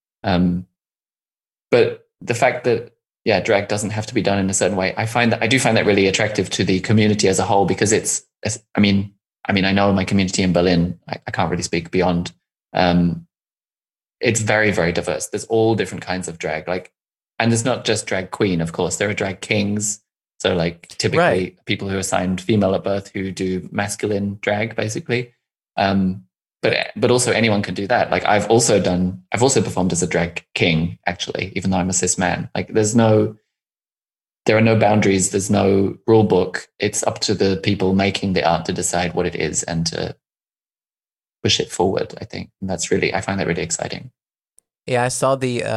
But the fact that, drag doesn't have to be done in a certain way, I do find that really attractive to the community as a whole, because I mean, I know my community in Berlin, I can't really speak beyond. It's very, very diverse. There's all different kinds of drag, like, and it's not just drag queen, of course. There are drag kings. So like typically people who are assigned female at birth who do masculine drag, basically. But also anyone can do that. Like I've also performed as a drag king, actually, even though I'm a cis man. Like there are no boundaries. There's no rule book. It's up to the people making the art to decide what it is and to push it forward, I think. And I find that really exciting. Yeah, I saw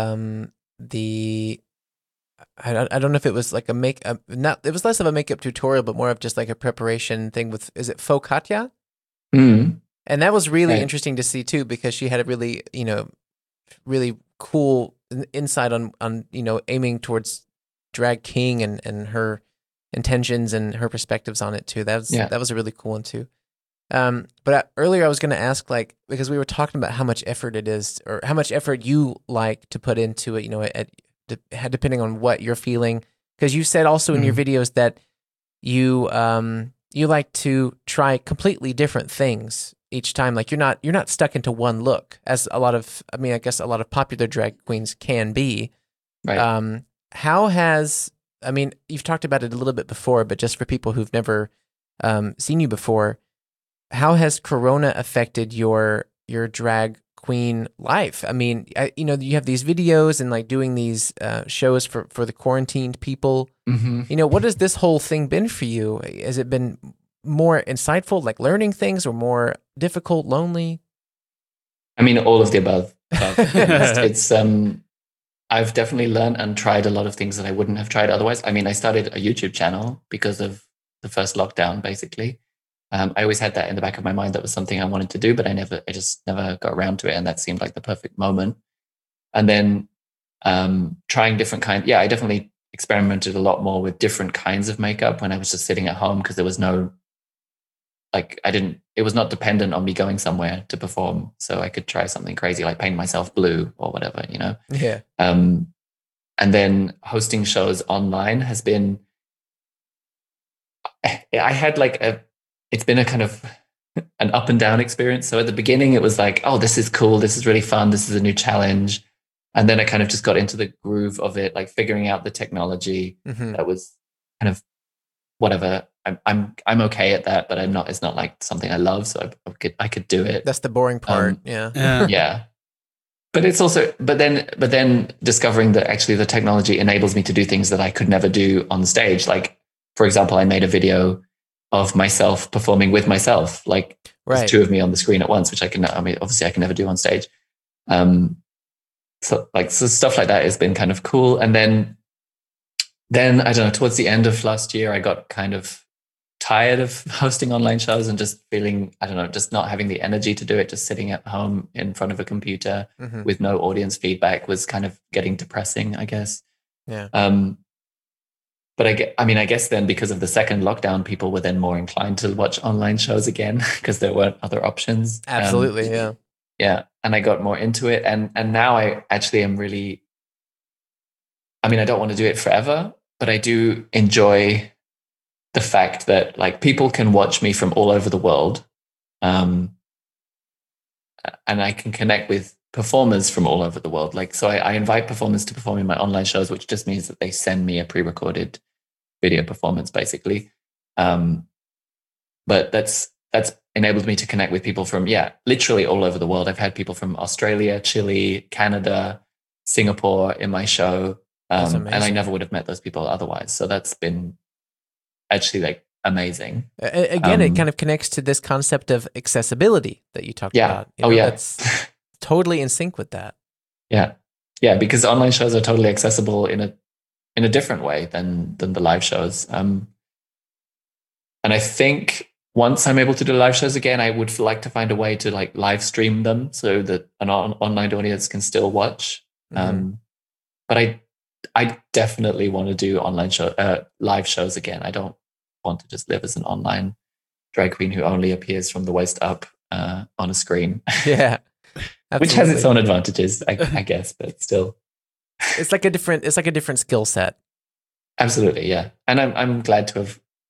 I don't know if it was like it was less of a makeup tutorial, but more of just like a preparation thing with, is it Faux Katja? And that was really interesting to see too, because she had a really, really cool insight on, aiming towards drag king and her intentions and her perspectives on it too. That was a really cool one too. But earlier I was going to ask, like, because we were talking about how much effort it is, or how much effort you like to put into it, depending on what you're feeling. Because you said also in your videos that you like to try completely different things each time. Like you're not stuck into one look, as I guess a lot of popular drag queens can be. Right. You've talked about it a little bit before, but just for people who've never seen you before, how has Corona affected your drag queen life? I mean, you have these videos and like doing these shows for the quarantined people. What has this whole thing been for you? Has it been more insightful, like learning things, or more difficult, lonely? I mean, all of the above. It's I've definitely learned and tried a lot of things that I wouldn't have tried otherwise. I mean, I started a YouTube channel because of the first lockdown, basically. I always had that in the back of my mind. That was something I wanted to do, but I just never got around to it. And that seemed like the perfect moment. And then trying different kinds. Yeah, I definitely experimented a lot more with different kinds of makeup when I was just sitting at home, because there was it was not dependent on me going somewhere to perform. So I could try something crazy, like paint myself blue or whatever, Yeah. And then hosting shows online has been, it's been a kind of an up and down experience. So at the beginning it was like, oh, this is cool. This is really fun. This is a new challenge. And then I kind of just got into the groove of it, like figuring out the technology. That was kind of whatever. I'm okay at that, but it's not like something I love. So I could do it. That's the boring part. Yeah. Yeah. But it's also, but then discovering that actually the technology enables me to do things that I could never do on stage. Like, for example, I made a video of myself performing with myself, like there's two of me on the screen at once, which obviously I can never do on stage. So stuff like that has been kind of cool. And then I don't know, towards the end of last year, I got kind of tired of hosting online shows and just feeling, I don't know, just not having the energy to do it, just sitting at home in front of a computer with no audience feedback was kind of getting depressing, I guess. Yeah. But I guess then because of the second lockdown, people were then more inclined to watch online shows again because there weren't other options. Absolutely, yeah. Yeah, and I got more into it. And now I actually am really, I mean, I don't want to do it forever, but I do enjoy the fact that like people can watch me from all over the world. And I can connect with performers from all over the world. Like, so I invite performers to perform in my online shows, which just means that they send me a pre-recorded video performance, basically. But that's enabled me to connect with people from, literally all over the world. I've had people from Australia, Chile, Canada, Singapore in my show. And I never would have met those people otherwise. So that's been actually like amazing. Again, it kind of connects to this concept of accessibility that you talked about. You know, that's totally in sync with that. Yeah, because online shows are totally accessible in a different way than the live shows. And I think once I'm able to do live shows again, I would like to find a way to like live stream them so that an online audience can still watch. But I definitely want to do live shows again. I don't want to just live as an online drag queen who only appears from the waist up on a screen. Yeah, which has its own advantages, I guess, but still, it's like a different skill set. Absolutely, yeah. And I'm glad to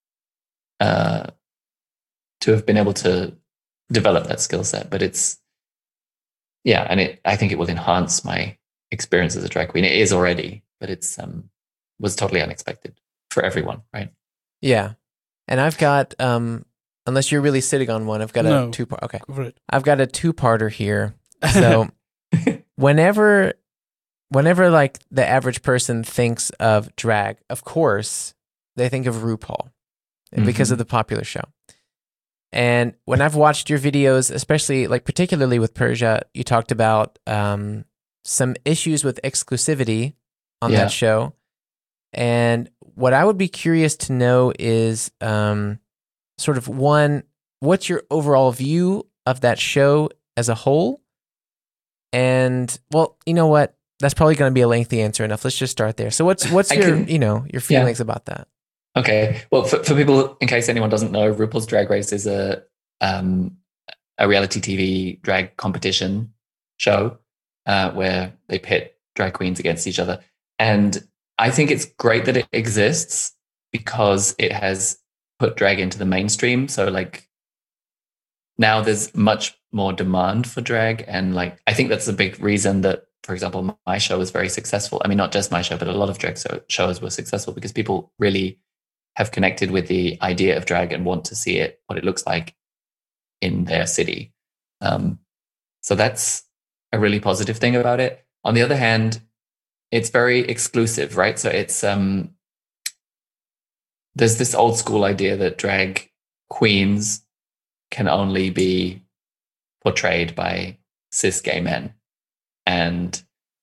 have been able to develop that skill set. But it's and I think it will enhance my experience as a drag queen. It is already, but it's was totally unexpected for everyone, right? Yeah. And I've got unless you're really sitting on one, I've got a two-part. Okay. I've got a two-parter here. So whenever like the average person thinks of drag, of course, they think of RuPaul because of the popular show. And when I've watched your videos, especially like particularly with Persia, you talked about some issues with exclusivity on that show. And what I would be curious to know is sort of one, what's your overall view of that show as a whole? And well, you know what? That's probably going to be a lengthy answer enough. Let's just start there. So what's your feelings about that? Okay. Well, for people, in case anyone doesn't know, RuPaul's Drag Race is a reality TV drag competition show where they pit drag queens against each other. And I think it's great that it exists because it has put drag into the mainstream. So like now there's much more demand for drag. And like, I think that's a big reason that, for example, my show was very successful. I mean, not just my show, but a lot of drag shows were successful because people really have connected with the idea of drag and want to see it, what it looks like in their city. So that's a really positive thing about it. On the other hand, it's very exclusive, right? So it's there's this old school idea that drag queens can only be portrayed by cis gay men, and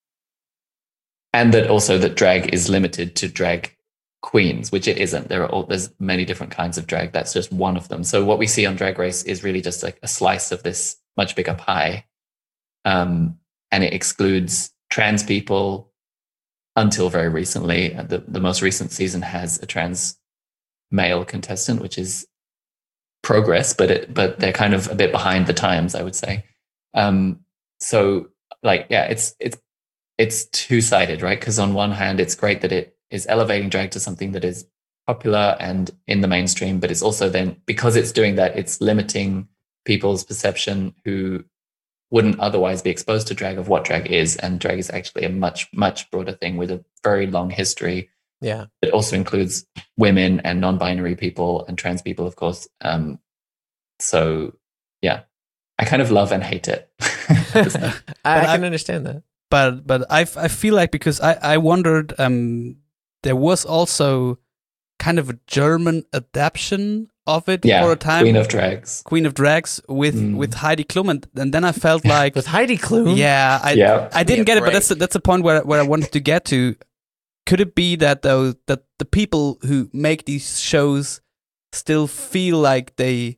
that also that drag is limited to drag queens, which it isn't. There's many different kinds of drag. That's just one of them. So what we see on Drag Race is really just like a slice of this much bigger pie, and it excludes trans people. Until very recently, the most recent season has a trans male contestant, which is progress, but they're kind of a bit behind the times, I would say. So like, it's two-sided, right? Because on one hand, it's great that it is elevating drag to something that is popular and in the mainstream, but it's also then, because it's doing that, it's limiting people's perception who wouldn't otherwise be exposed to drag of what drag is. And drag is actually a much, much broader thing with a very long history. Yeah. It also includes women and non-binary people and trans people, of course. So yeah, I kind of love and hate it. I can understand that. But I feel like, because I wondered, there was also kind of a German adaptation of it for a time. Queen of Drags with Heidi Klum, and then I felt like with Heidi Klum. Yeah, I didn't get it, but that's a point where I wanted to get to. Could it be that the people who make these shows still feel like they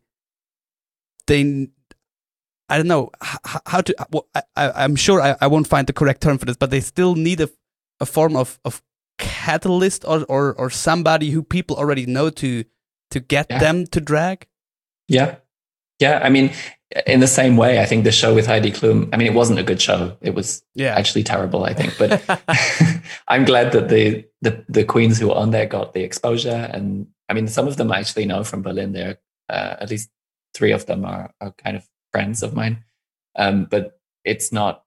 I don't know how to. Well, I'm sure I won't find the correct term for this, but they still need a form of catalyst or somebody who people already know to get them to drag. Yeah. I mean, in the same way, I think the show with Heidi Klum, I mean, it wasn't a good show. It was actually terrible, I think. But I'm glad that the queens who were on there got the exposure. And I mean, some of them I actually know from Berlin. They're at least 3 of them are kind of friends of mine. But it's not,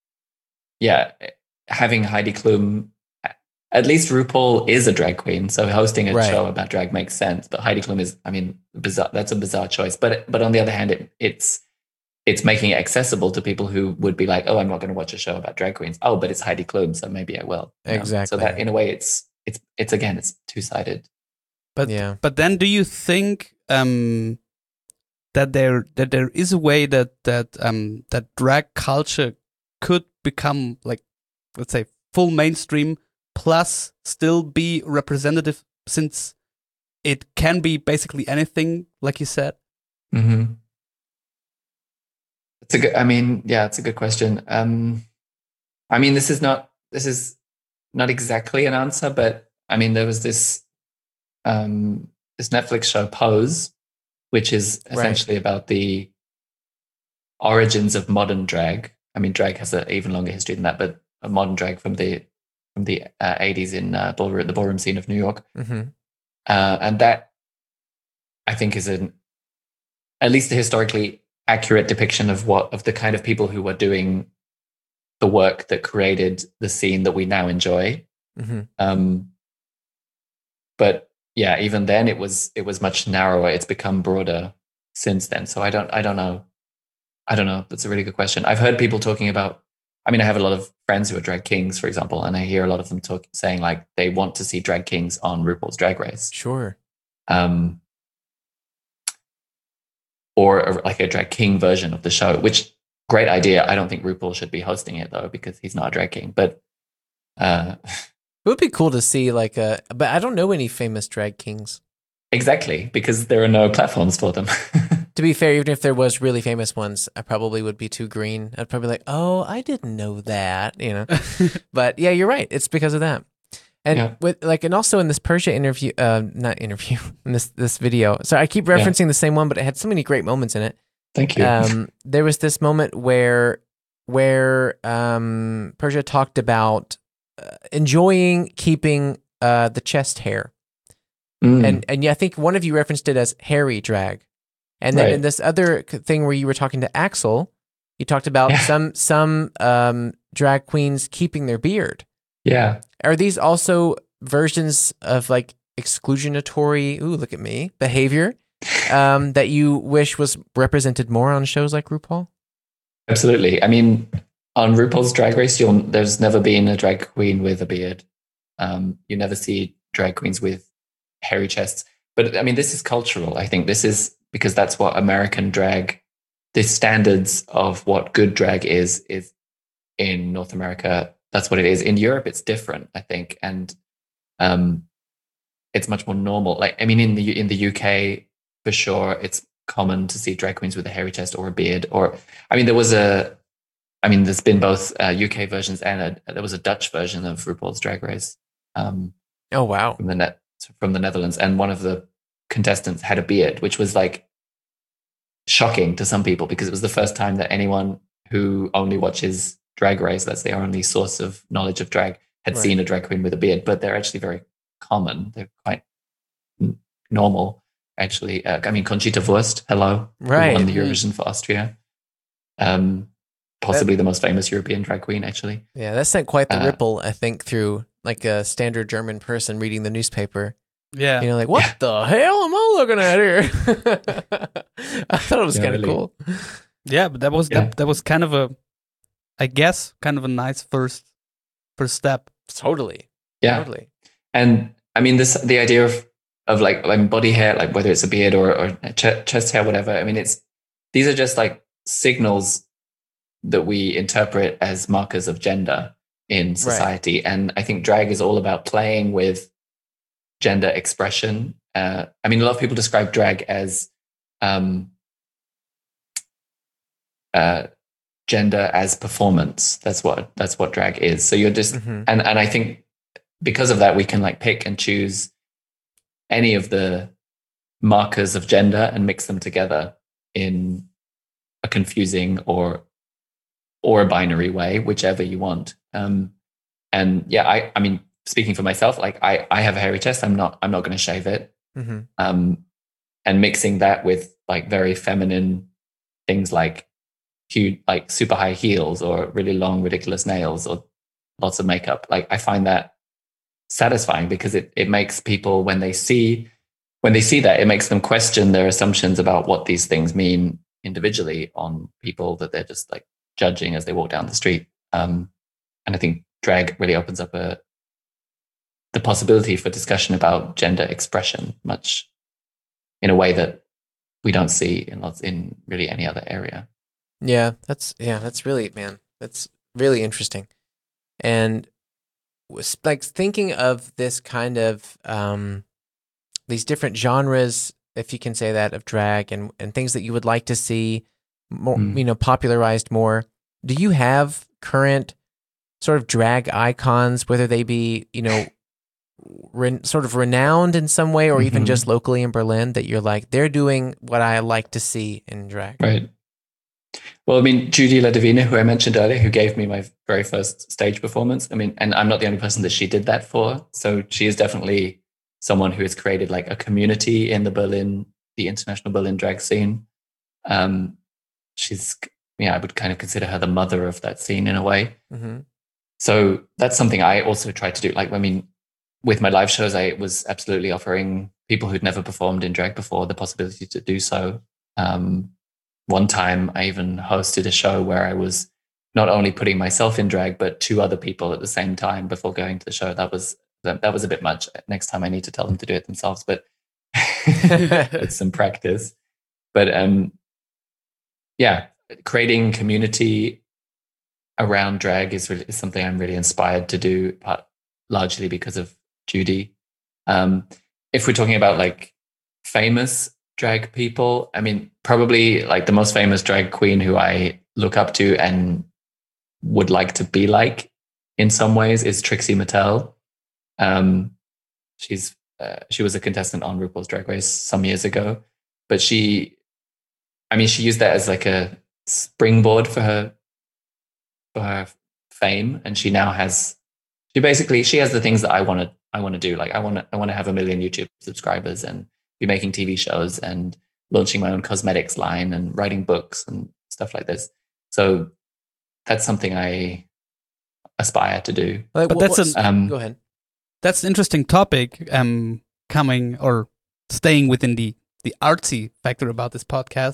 having Heidi Klum, at least RuPaul is a drag queen. So hosting a show about drag makes sense. But Heidi Klum is, I mean, bizarre. That's a bizarre choice. But on the other hand, it's making it accessible to people who would be like, oh, I'm not going to watch a show about drag queens. Oh, but it's Heidi Klum, so maybe I will. Exactly. So that in a way, it's again, it's two-sided. But then, do you think that there is a way that drag culture could become, like, let's say, full mainstream plus still be representative, since it can be basically anything, like you said? Mm-hmm. It's a good question. I mean, this is not exactly an answer, but I mean, there was this Netflix show Pose, which is essentially about the origins of modern drag. I mean, drag has an even longer history than that, but a modern drag from the 80s in the ballroom scene of New York. Mm-hmm. And that, I think, is at least a historically accurate depiction of the kind of people who were doing the work that created the scene that we now enjoy. Mm-hmm. But yeah, even then it was much narrower. It's become broader since then. So I don't know. That's a really good question. I've heard people talking about, I mean, I have a lot of friends who are drag kings, for example, and I hear a lot of them saying like they want to see drag kings on RuPaul's Drag Race. Sure. Or like a drag king version of the show, which, great idea. I don't think RuPaul should be hosting it though, because he's not a drag king, but it would be cool to see but I don't know any famous drag kings. Exactly, because there are no platforms for them. To be fair, even if there was really famous ones, I probably would be too green. I'd probably be like, oh, I didn't know that, But yeah, you're right. It's because of that. And and also in this Persia interview, not interview, in this video. So I keep referencing the same one, but it had so many great moments in it. Thank you. There was this moment where Persia talked about enjoying keeping the chest hair, and I think one of you referenced it as hairy drag, and then in this other thing where you were talking to Axel, you talked about some drag queens keeping their beard. Yeah. Are these also versions of like exclusionatory, look at me, behavior that you wish was represented more on shows like RuPaul? Absolutely. I mean, on RuPaul's Drag Race, there's never been a drag queen with a beard. You never see drag queens with hairy chests. But I mean, this is cultural. I think this is because that's what American drag, the standards of what good drag is in North America. That's what it is. In Europe, it's different, I think, and it's much more normal. Like, I mean, in the UK, for sure, it's common to see drag queens with a hairy chest or a beard. Or, I mean, there's been both UK versions and there was a Dutch version of RuPaul's Drag Race. Oh wow! From the Netherlands, and one of the contestants had a beard, which was like shocking to some people because it was the first time that anyone who only watches Drag Race, that's their only source of knowledge of drag, had seen a drag queen with a beard. But they're actually very common. They're quite normal, actually. I mean, Conchita Wurst, hello, who won the Eurovision for Austria. Possibly the most famous European drag queen, actually. Yeah, that sent quite the ripple, I think, through like a standard German person reading the newspaper. Yeah. Like, what the hell am I looking at here? I thought it was kind of cool. Yeah, but that was kind of a nice first step. Totally. Yeah. Totally. And I mean, the idea of like body hair, like whether it's a beard or chest hair, whatever. I mean, these are just like signals that we interpret as markers of gender in society. Right. And I think drag is all about playing with gender expression I mean, a lot of people describe drag as gender as performance. That's what drag is. So you're just, and I think because of that, we can like pick and choose any of the markers of gender and mix them together in a confusing or a binary way, whichever you want. And yeah, I mean, speaking for myself, like I have a hairy chest. I'm not going to shave it. And mixing that with like very feminine things like huge, like super high heels or really long, ridiculous nails or lots of makeup. Like I find that satisfying because it makes people, when they see that, it makes them question their assumptions about what these things mean individually on people that they're just like judging as they walk down the street. And I think drag really opens up the possibility for discussion about gender expression much in a way that we don't see in really any other area. Yeah, that's really, man, that's really interesting. And like thinking of this kind of these different genres, if you can say that, of drag and things that you would like to see more, popularized more. Do you have current sort of drag icons, whether they be, sort of renowned in some way or even just locally in Berlin, that you're like, they're doing what I like to see in drag? Right. Well, I mean, Judy Ledovina, who I mentioned earlier, who gave me my very first stage performance. I mean, and I'm not the only person that she did that for. So she is definitely someone who has created like a community in the international Berlin drag scene. She's, I would kind of consider her the mother of that scene in a way. So that's something I also try to do. Like, I mean, with my live shows, I was absolutely offering people who'd never performed in drag before the possibility to do so. One time I even hosted a show where I was not only putting myself in drag, but 2 other people at the same time before going to the show. That was a bit much. Next time I need to tell them to do it themselves, but it's some practice. But creating community around drag is something I'm really inspired to do, largely because of Judy. If we're talking about like famous drag people, I mean, probably like the most famous drag queen who I look up to and would like to be like in some ways is Trixie Mattel. She was a contestant on RuPaul's Drag Race some years ago, but she used that as like a springboard for her fame, and she has the things that I want to do. Like I want to have 1 million YouTube subscribers and be making TV shows and launching my own cosmetics line and writing books and stuff like this. So that's something I aspire to do. Like, but go ahead. That's an interesting topic. Coming or staying within the artsy factor about this podcast.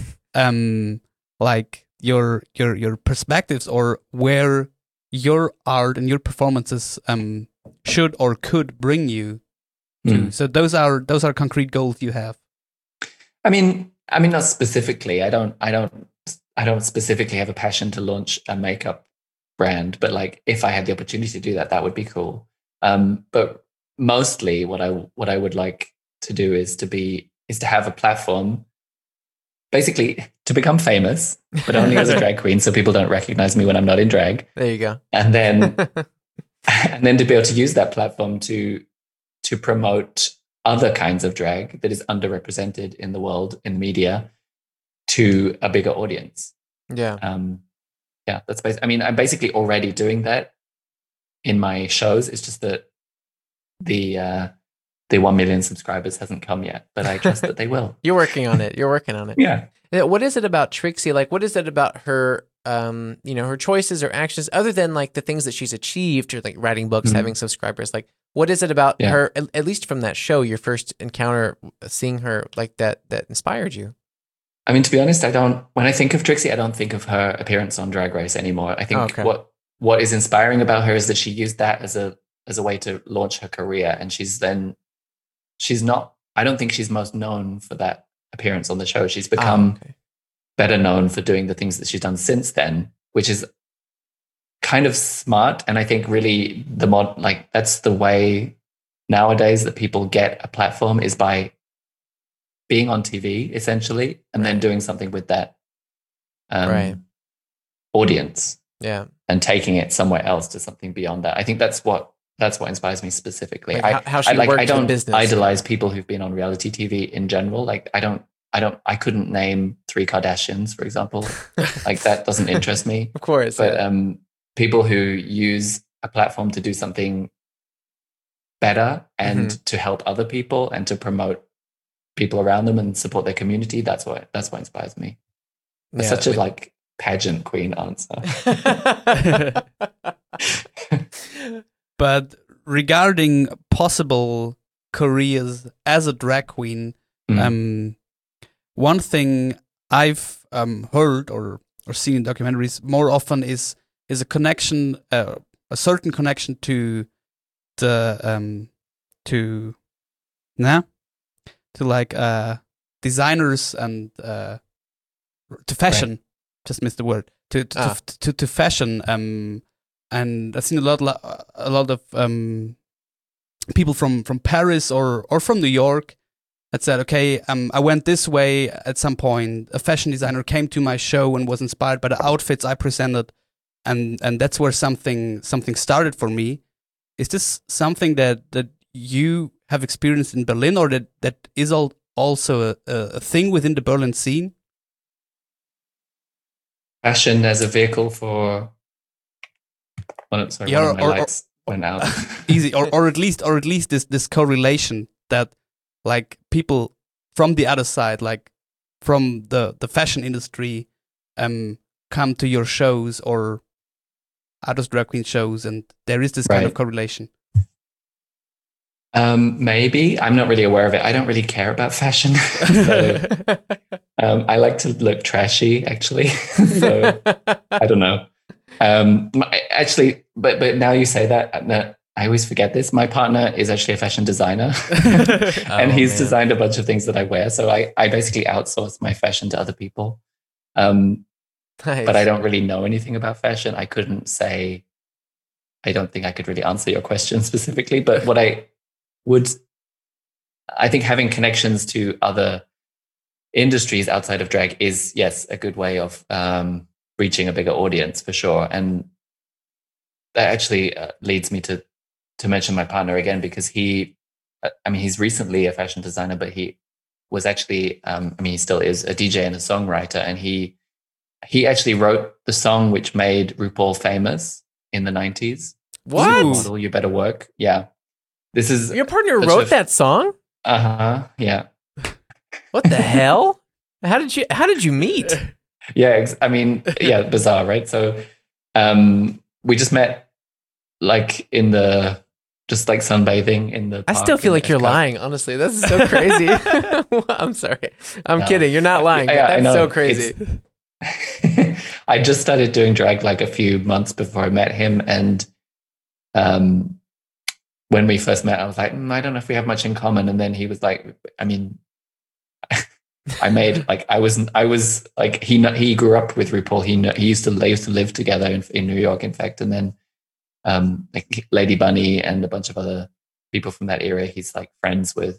Like your perspectives or where your art and your performances should or could bring you to. So those are concrete goals you have. I mean, not specifically. I don't specifically have a passion to launch a makeup brand, but like if I had the opportunity to do that, that would be cool. But mostly what I would like to do is to have a platform, basically to become famous, but only as a drag queen, so people don't recognize me when I'm not in drag. There you go. And then to be able to use that platform to promote other kinds of drag that is underrepresented in the world, in media, to a bigger audience. Yeah. That's I'm basically already doing that in my shows. It's just that the 1 million subscribers hasn't come yet, but I trust that they will. You're working on it. Yeah. What is it about Trixie? Like, what is it about her, her choices or actions, other than like the things that she's achieved, or like writing books, having subscribers? Like, what is it about her, at least from that show, your first encounter, seeing her like that inspired you? I mean, to be honest, when I think of Trixie, I don't think of her appearance on Drag Race anymore. I think what is inspiring about her is that she used that as a way to launch her career. And I don't think she's most known for that appearance on the show. She's become better known for doing the things that she's done since then, which is kind of smart. And I think really that's the way nowadays that people get a platform is by being on TV essentially, and then doing something with that audience. Yeah. And taking it somewhere else to something beyond that. I think that's what inspires me specifically. Like how she I works don't in business. idolize people who've been on reality TV in general. Like I couldn't name 3 Kardashians, for example. Like that doesn't interest me. Of course. But people who use a platform to do something better and to help other people and to promote people around them and support their community, that's what inspires me. It's such a like pageant queen answer. But regarding possible careers as a drag queen, one thing I've heard or seen in documentaries more often is a connection, a certain connection to the like designers and to fashion. Right. Just missed the word. To fashion. And I've seen a lot of people from Paris or from New York that said, okay, I went this way at some point. A fashion designer came to my show and was inspired by the outfits I presented, and that's where something started for me. Is this something that you have experienced in Berlin, or that is also a thing within the Berlin scene? Fashion as a vehicle for... one of my lights went out. Easy, or at least this correlation that like people from the other side, like from the fashion industry, come to your shows or other drag queen shows, and there is this kind of correlation. Maybe. I'm not really aware of it. I don't really care about fashion. So, I like to look trashy, actually. So I don't know. Actually, but now you say that, I always forget this. My partner is actually a fashion designer, and he's designed a bunch of things that I wear. So I basically outsource my fashion to other people. Nice. But I don't really know anything about fashion. I couldn't say, I don't think I could really answer your question specifically, but what I think having connections to other industries outside of drag is, yes, a good way of reaching a bigger audience for sure. And that actually leads me to mention my partner again, because he's recently a fashion designer, but he was actually, he still is a DJ and a songwriter. And he actually wrote the song which made RuPaul famous in the 90s. What? Model, You Better Work. Yeah. This is your partner wrote that song? Yeah. What the hell? How did you meet? Yeah, bizarre, right? So we just met like just like sunbathing in the park. I still feel like you're lying, honestly. This is so crazy. I'm sorry. I'm kidding. You're not lying. That's so crazy. I just started doing drag like a few months before I met him, and when we first met, I was like, I don't know if we have much in common. And then he was like, I made like I was like he grew up with RuPaul. They used to live together in New York, in fact. And then like Lady Bunny and a bunch of other people from that era he's like friends with.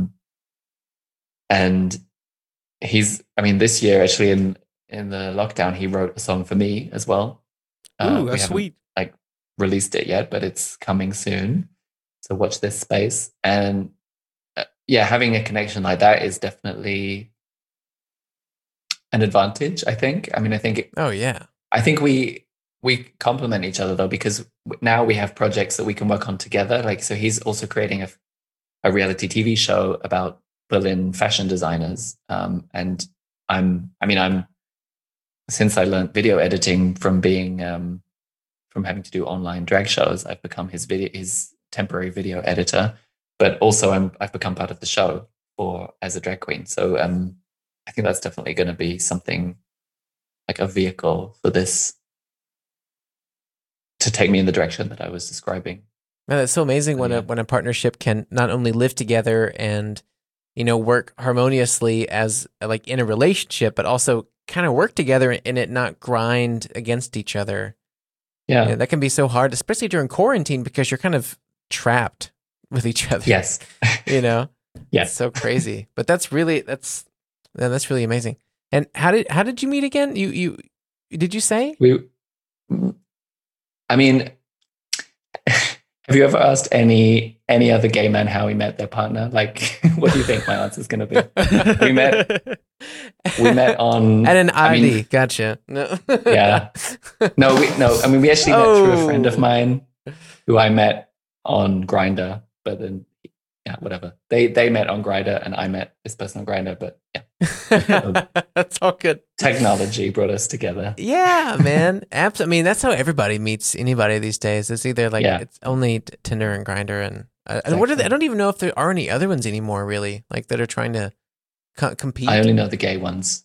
And he's this year actually in the lockdown he wrote a song for me as well. Ooh, that's sweet. Like released it yet, but it's coming soon. So watch this space. And having a connection like that is definitely an advantage, I think. I think. Oh yeah. I think we complement each other though, because now we have projects that we can work on together. Like, so he's also creating a reality TV show about Berlin fashion designers. And I'm since I learned video editing from being from having to do online drag shows, I've become his temporary video editor. But also I've become part of the show as a drag queen. So I think that's definitely going to be something like a vehicle for this to take me in the direction that I was describing. Man, that's so amazing when a partnership can not only live together and work harmoniously as like in a relationship, but also kind of work together and it not grind against each other. Yeah, that can be so hard, especially during quarantine, because you're kind of trapped with each other. Yes. Yeah. Yes. So crazy. But that's really amazing. And how did you meet again? You did you say? I mean, have you ever asked any other gay man how he met their partner? Like, what do you think my answer is going to be? We met on at an ID. Gotcha. No. Yeah. No. I mean, we actually met through a friend of mine who I met on Grindr, but then whatever. They met on Grindr, and I met this person on Grindr. But yeah, that's all good. Technology brought us together. Yeah, man. Absolutely. I mean, that's how everybody meets anybody these days. It's either like it's only Tinder and Grindr, and what are they? I don't even know if there are any other ones anymore, really, like that are trying to compete. I only know the gay ones.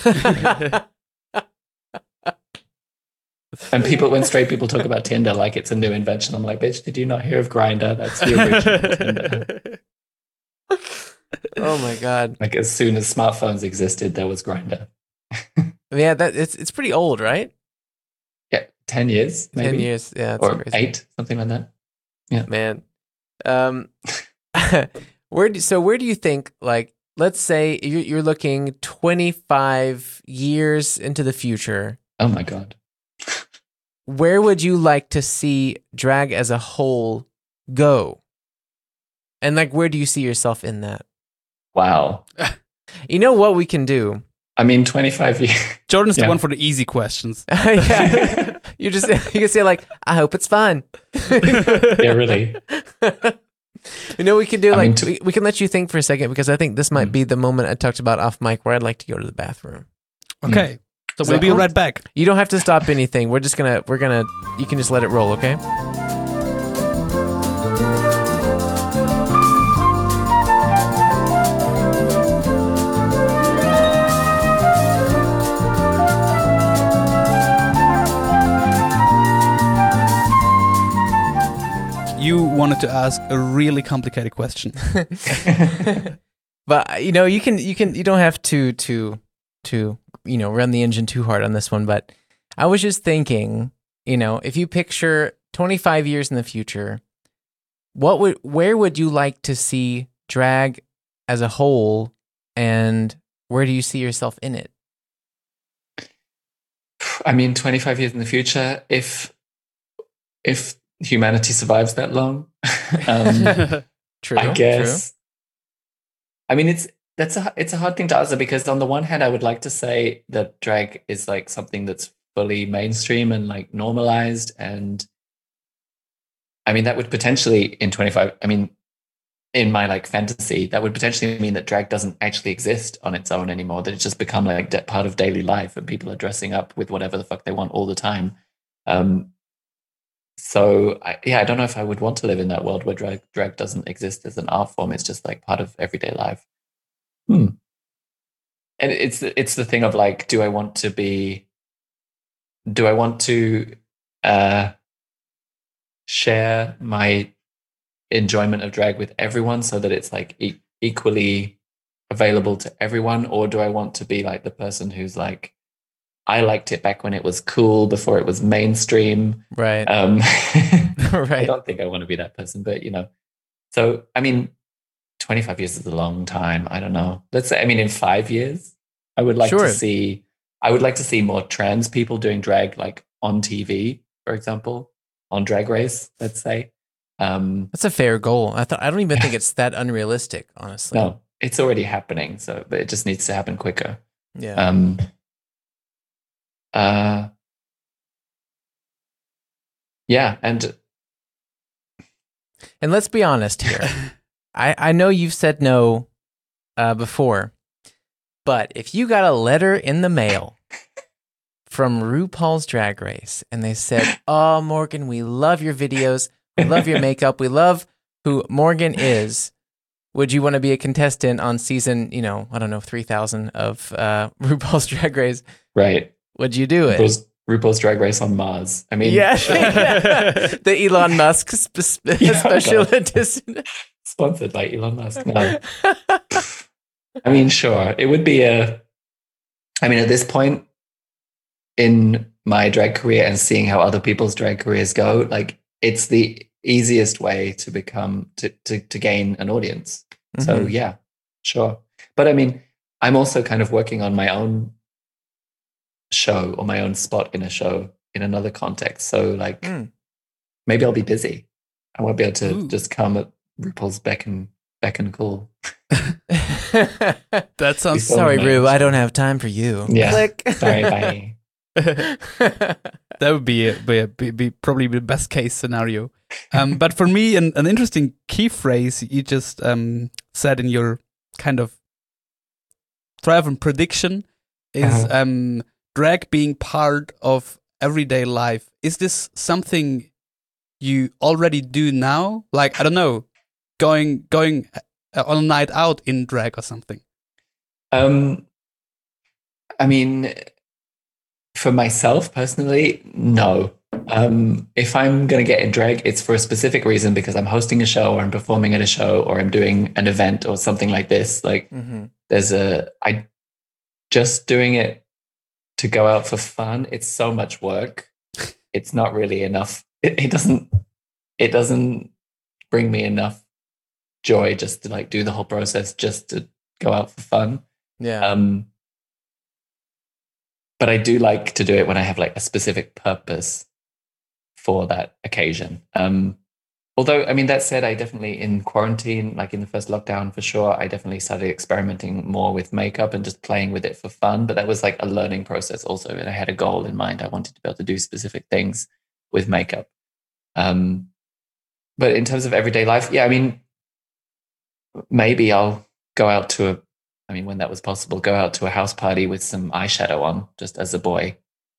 And when straight people talk about Tinder like it's a new invention, I'm like, bitch, did you not hear of Grindr? That's the original Tinder. Oh my God. Like as soon as smartphones existed, there was Grindr. Yeah, it's pretty old, right? Yeah, 10 years, maybe. 10 years, yeah. Or crazy. 8, something like that. Yeah. Man. Where do you think, like, let's say you're looking 25 years into the future. Oh my God. Where would you like to see drag as a whole go? And like, where do you see yourself in that? Wow. You know what we can do? I mean, 25 years. Jordan's the one for the easy questions. Yeah. You can say like, I hope it's fun. Yeah, really. You know, we can do we can let you think for a second, because I think this might be the moment I talked about off mic where I'd like to go to the bathroom. Okay. So we'll be right back. You don't have to stop anything. You can just let it roll, okay? You wanted to ask a really complicated question. But you don't have to run the engine too hard on this one, but I was just thinking, if you picture 25 years in the future, where would you like to see drag as a whole, and where do you see yourself in it? I mean, 25 years in the future, if humanity survives that long, True, I guess. True. I mean, it's a hard thing to answer, because on the one hand, I would like to say that drag is like something that's fully mainstream and like normalized, and I mean that would potentially in 25. I mean, in my like fantasy, that would potentially mean that drag doesn't actually exist on its own anymore. That it's just become like part of daily life, and people are dressing up with whatever the fuck they want all the time. So I don't know if I would want to live in that world where drag doesn't exist as an art form. It's just like part of everyday life. And it's the thing of like, do I want to share my enjoyment of drag with everyone so that it's like equally available to everyone, or do I want to be like the person who's like, I liked it back when it was cool before it was mainstream. Right. Right. I don't think I want to be that person, but so, I mean, 25 years is a long time. I don't know. Let's say, I mean, in 5 years, I would like to see more trans people doing drag, like on TV, for example, on Drag Race, let's say. That's a fair goal. I don't even think it's that unrealistic, honestly. No, it's already happening. But it just needs to happen quicker. Yeah. Yeah, and let's be honest here. I know you've said no before, but if you got a letter in the mail from RuPaul's Drag Race and they said, "Oh, Morgan, we love your videos, we love your makeup, we love who Morgan is. Would you want to be a contestant on season, 3,000 of RuPaul's Drag Race?" Right. Would you do it? RuPaul's Drag Race on Mars. I mean, yeah. The Elon Musk special edition. Sponsored by Elon Musk. No. I mean, sure. It would be at this point in my drag career and seeing how other people's drag careers go, like it's the easiest way to become to gain an audience. So yeah, sure. But I mean, I'm also kind of working on my own show or my own spot in a show in another context. So like maybe I'll be busy. I won't be able to just come at RuPaul's beck and call. That sounds sorry, Ru. I don't have time for you. Yeah. Click. Sorry, bye. That would be probably the best case scenario. But for me, an interesting key phrase you just said in your kind of driven prediction is drag being part of everyday life. Is this something you already do now? Like, I don't know, going on a night out in drag or something? I mean, for myself personally, no. If I'm going to get in drag, it's for a specific reason, because I'm hosting a show or I'm performing at a show or I'm doing an event or something like this. Like I just doing it to go out for fun. It's so much work. It's not really enough. It doesn't bring me enough joy just to like do the whole process just to go out for fun. Yeah. But I do like to do it when I have like a specific purpose for that occasion. Although, I mean, that said, I definitely in quarantine, like in the first lockdown for sure, I definitely started experimenting more with makeup and just playing with it for fun. But that was like a learning process also. And I had a goal in mind. I wanted to be able to do specific things with makeup. But in terms of everyday life, yeah, I mean, maybe I'll go out to when that was possible, go out to a house party with some eyeshadow on just as a boy.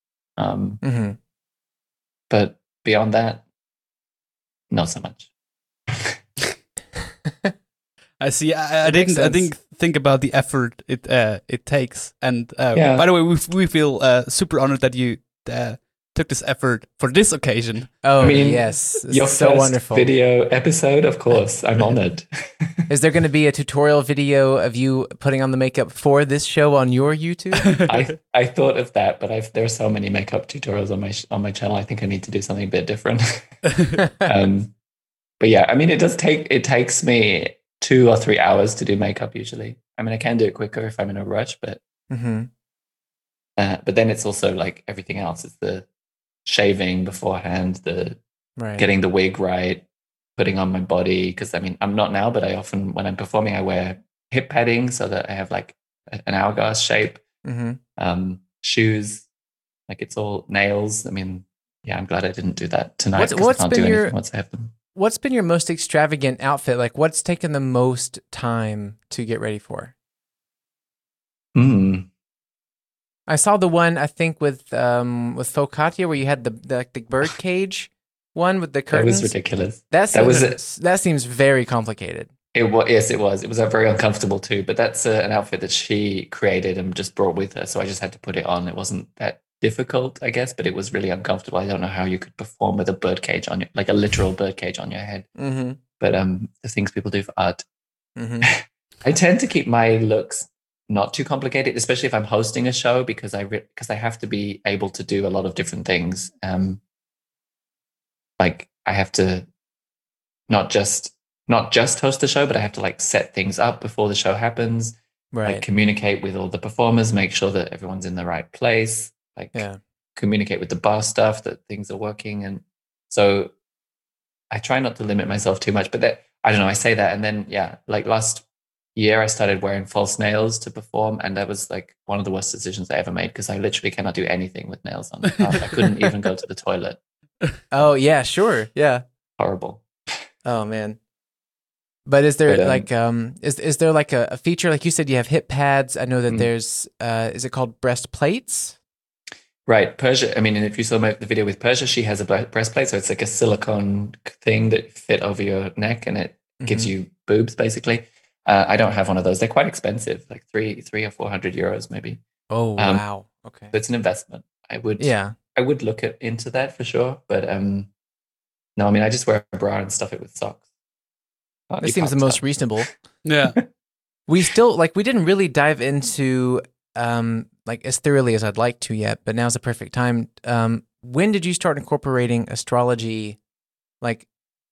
But beyond that, not so much. I see. I didn't think about the effort it takes. And by the way, we feel super honored that you took this effort for this occasion. Oh, I mean, yes. Your so first wonderful video episode, of course. I'm honored. Is there going to be a tutorial video of you putting on the makeup for this show on your YouTube? I thought of that, but there are so many makeup tutorials on my channel. I think I need to do something a bit different. But yeah, I mean, it takes me 2 or 3 hours to do makeup usually. I mean, I can do it quicker if I'm in a rush, but then it's also like everything else. It's the shaving beforehand, the getting the wig right, putting on my body. Because I mean, I'm not now, but I often, when I'm performing, I wear hip padding so that I have like an hourglass shape. Shoes, like it's all nails. I mean, yeah, I'm glad I didn't do that tonight. What's I can't do anything once I have them. What's been your most extravagant outfit? Like, what's taken the most time to get ready for? I saw the one, I think, with Focaccia, where you had the bird cage one with the curtains. That was ridiculous. That seems very complicated. Yes, it was. It was very uncomfortable too. But that's an outfit that she created and just brought with her, so I just had to put it on. It wasn't that difficult, I guess, but it was really uncomfortable. I don't know how you could perform with a bird cage on like a literal bird cage on your head. But the things people do for art. I tend to keep my looks not too complicated, especially if I'm hosting a show, because I have to be able to do a lot of different things. Like I have to not just host the show, but I have to like set things up before the show happens. Right. Like communicate with all the performers, make sure that everyone's in the right place. Like communicate with the bar staff that things are working. And so I try not to limit myself too much, but I don't know, I say that. And then, like last year I started wearing false nails to perform. And that was like one of the worst decisions I ever made, because I literally cannot do anything with nails on. I couldn't even go to the toilet. Oh yeah, sure. Yeah. Horrible. Oh man. But is there is there like a feature, like you said, you have hip pads. I know that there's, is it called breastplates? Right. Persia, I mean, if you saw the video with Persia, she has a breastplate. So it's like a silicone thing that fit over your neck and it gives you boobs, basically. I don't have one of those. They're quite expensive, like 300 or 400 euros maybe. Oh, wow. Okay. But it's an investment. I would look into that for sure. But no, I mean, I just wear a bra and stuff it with socks. That seems the most reasonable. Yeah. We didn't really dive into like as thoroughly as I'd like to yet, but now's the perfect time. When did you start incorporating astrology, like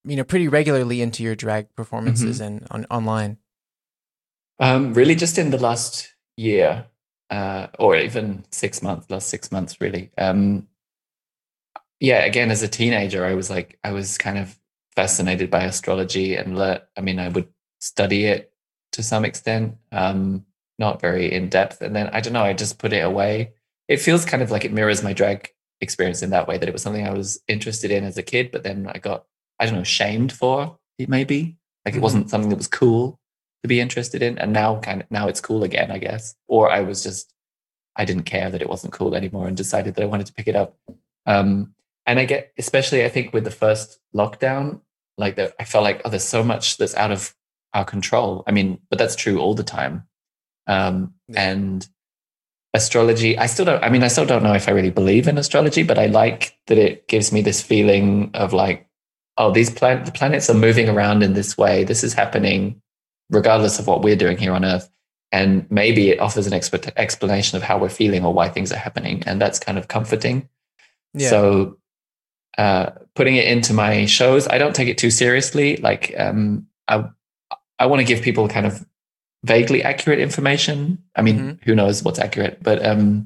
pretty regularly into your drag performances and online? Really, just in the last year, or even 6 months. Last 6 months, really. Yeah, again, as a teenager, I was kind of fascinated by astrology and I would study it to some extent, not very in depth. And then I don't know, I just put it away. It feels kind of like it mirrors my drag experience in that way, that it was something I was interested in as a kid, but then I got, I don't know, shamed for it maybe. Like it wasn't something that was cool to be interested in. And now it's cool again, I guess. Or I didn't care that it wasn't cool anymore and decided that I wanted to pick it up. And I get, especially I think with the first lockdown, I felt like, there's so much that's out of our control. I mean, but that's true all the time. And astrology, I still don't know if I really believe in astrology, but I like that it gives me this feeling of like, the planets are moving around in this way. This is happening regardless of what we're doing here on Earth. And maybe it offers an explanation of how we're feeling or why things are happening. And that's kind of comforting. Yeah. So putting it into my shows, I don't take it too seriously. Like I want to give people kind of vaguely accurate information. I mean, who knows what's accurate, but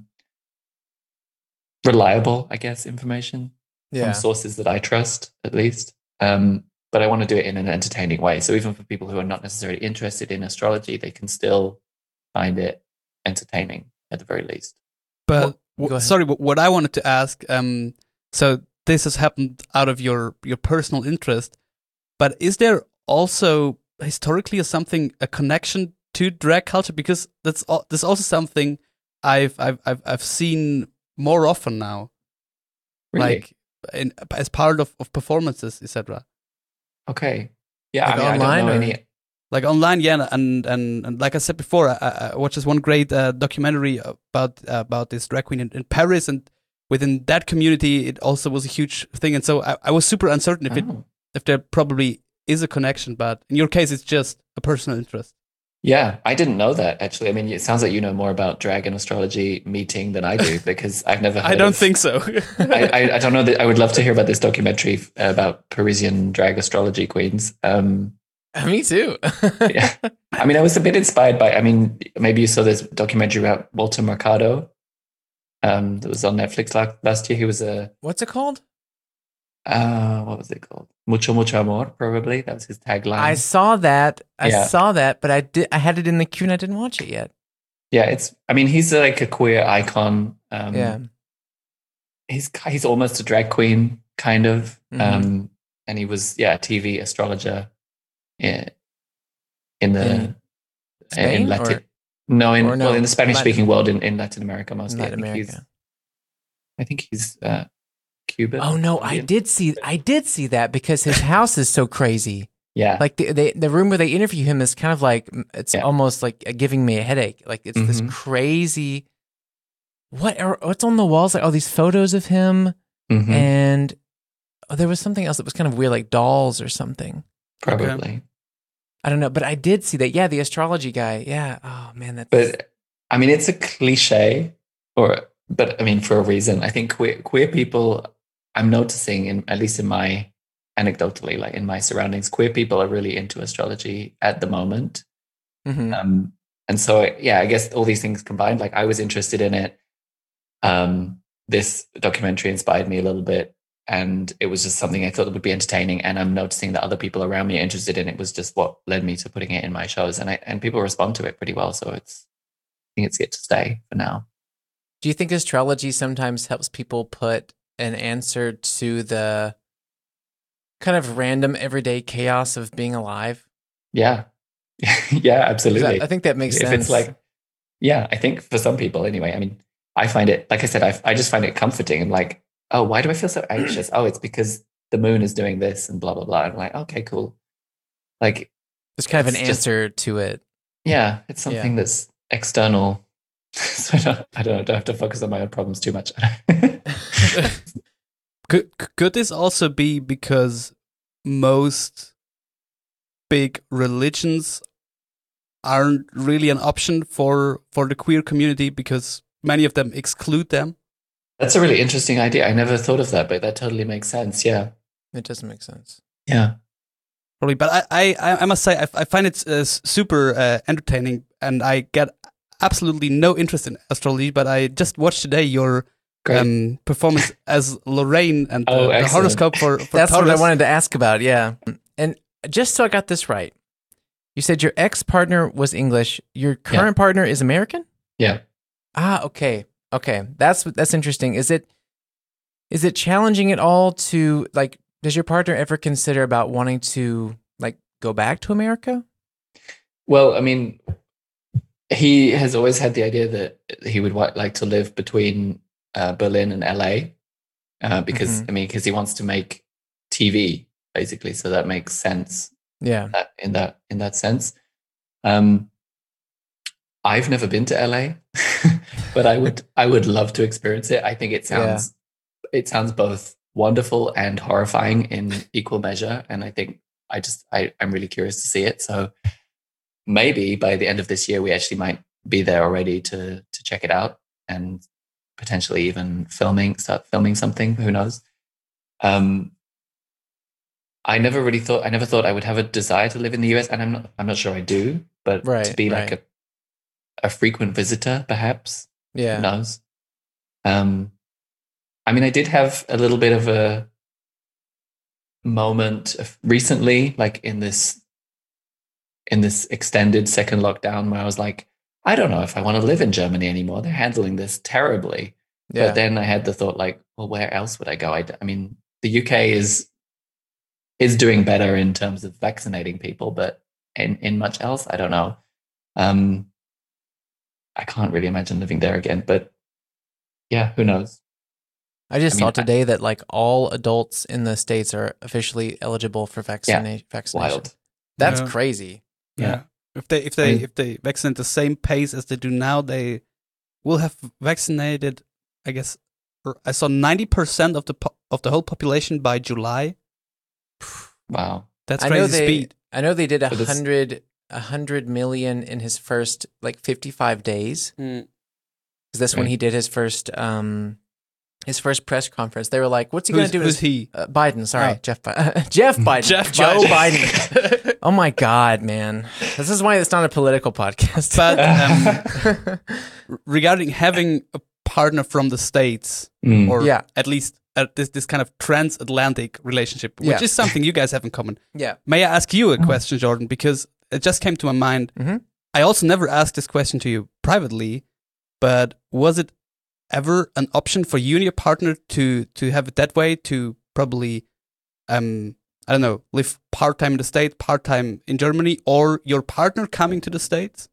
reliable, I guess, information from sources that I trust, at least. But I want to do it in an entertaining way. So even for people who are not necessarily interested in astrology, they can still find it entertaining at the very least. But sorry, what I wanted to ask, so this has happened out of your personal interest, but is there also historically a connection to drag culture? Because that's also something I've seen more often now, really? like as part of performances, etc. Okay, yeah, like online, I don't know any. Like online, yeah, and like I said before, I watched this one great documentary about this drag queen in Paris, and within that community, it also was a huge thing. And so I was super uncertain if there probably is a connection, but in your case, it's just a personal interest. Yeah, I didn't know that, actually. I mean, it sounds like you know more about drag and astrology meeting than I do, because I've never heard I don't think so. I don't know that. I would love to hear about this documentary about Parisian drag astrology queens. Me too. Yeah. I mean, I was a bit inspired by, maybe you saw this documentary about Walter Mercado that was on Netflix last year. He was what's it called? What was it called? Mucho, mucho amor, probably. That was his tagline. I saw that. But I had it in the queue and I didn't watch it yet. Yeah, he's like a queer icon. He's almost a drag queen, kind of. And he was, a TV astrologer in the Spain, in Latin. In the Spanish-speaking world in Latin America mostly. Latin America. I think he's Cuban. Oh no, Indian. I did see that, because his house is so crazy. Yeah, like the room where they interview him is kind of like, it's almost like giving me a headache. Like it's this crazy. What's on the walls? Like all these photos of him, and there was something else that was kind of weird, like dolls or something. Probably. Okay. I don't know, but I did see that. Yeah, the astrology guy. Yeah. Oh man, that's. But it's a cliche, but for a reason. I think queer people, I'm noticing, at least in my anecdotally, like in my surroundings, queer people are really into astrology at the moment. And so, I guess all these things combined, like I was interested in it. This documentary inspired me a little bit, and it was just something I thought that would be entertaining. And I'm noticing that other people around me are interested in it. Was just what led me to putting it in my shows, and people respond to it pretty well. So I think it's here to stay for now. Do you think astrology sometimes helps people put an answer to the kind of random everyday chaos of being alive? Yeah. Yeah, absolutely. I think that makes sense. If it's like, I think for some people anyway, I find it, like I said, I just find it comforting. I'm like, oh, why do I feel so anxious? Oh, it's because the moon is doing this and blah, blah, blah. I'm like, okay, cool. Like, there's kind of an answer to it. Yeah, it's something that's external. So I don't have to focus on my own problems too much. Could this also be because most big religions aren't really an option for the queer community because many of them exclude them? That's a really interesting idea. I never thought of that, but that totally makes sense. Yeah. It does make sense. Yeah. probably. But I must say I find it super entertaining, and I get absolutely no interest in astrology. But I just watched today your performance as Lorraine and the horoscope for That's Taurus. what I wanted to ask about. Yeah, and just so I got this right, you said your ex-partner was English. Your current partner is American? Yeah. Ah, okay. That's interesting. Is it challenging at all to, like, does your partner ever consider about wanting to, like, go back to America? Well, I mean, he has always had the idea that he would like to live between Berlin and LA because because he wants to make TV basically, so that makes sense. Yeah. In that sense. I've never been to LA, but I would love to experience it. I think it sounds both wonderful and horrifying in equal measure, and I think I'm really curious to see it. So maybe by the end of this year, we actually might be there already to check it out and potentially even start filming something. Who knows? I never thought I would have a desire to live in the US, and I'm not sure I do, but to be like a frequent visitor, perhaps. Yeah. Who knows? I mean, I did have a little bit of a moment recently, like in this extended second lockdown, where I was like, I don't know if I want to live in Germany anymore. They're handling this terribly. Yeah. But then I had the thought, like, well, where else would I go? I mean, the UK is doing better in terms of vaccinating people, but in much else, I don't know. I can't really imagine living there again, but yeah, who knows? I saw today that like all adults in the States are officially eligible for vaccination. Wild. That's crazy. Yeah. If they vaccinate the same pace as they do now, they will have vaccinated, I guess, I saw 90% of the whole population by July. Wow. That's crazy speed. I know they did 100 million in his first like 55 days. Because that's when he did his first press conference. They were like, "What's he going to do?" Who's he? Biden. Sorry, Jeff Biden. Joe Biden. Oh my God, man! This is why it's not a political podcast. But regarding having a partner from the States, or at least this kind of transatlantic relationship, which is something you guys have in common. Yeah. May I ask you a question, Jordan? Because it just came to my mind. I also never asked this question to you privately, but was it ever an option for you and your partner to have it that way, to probably, I don't know, live part-time in the States, part-time in Germany, or your partner coming to the States?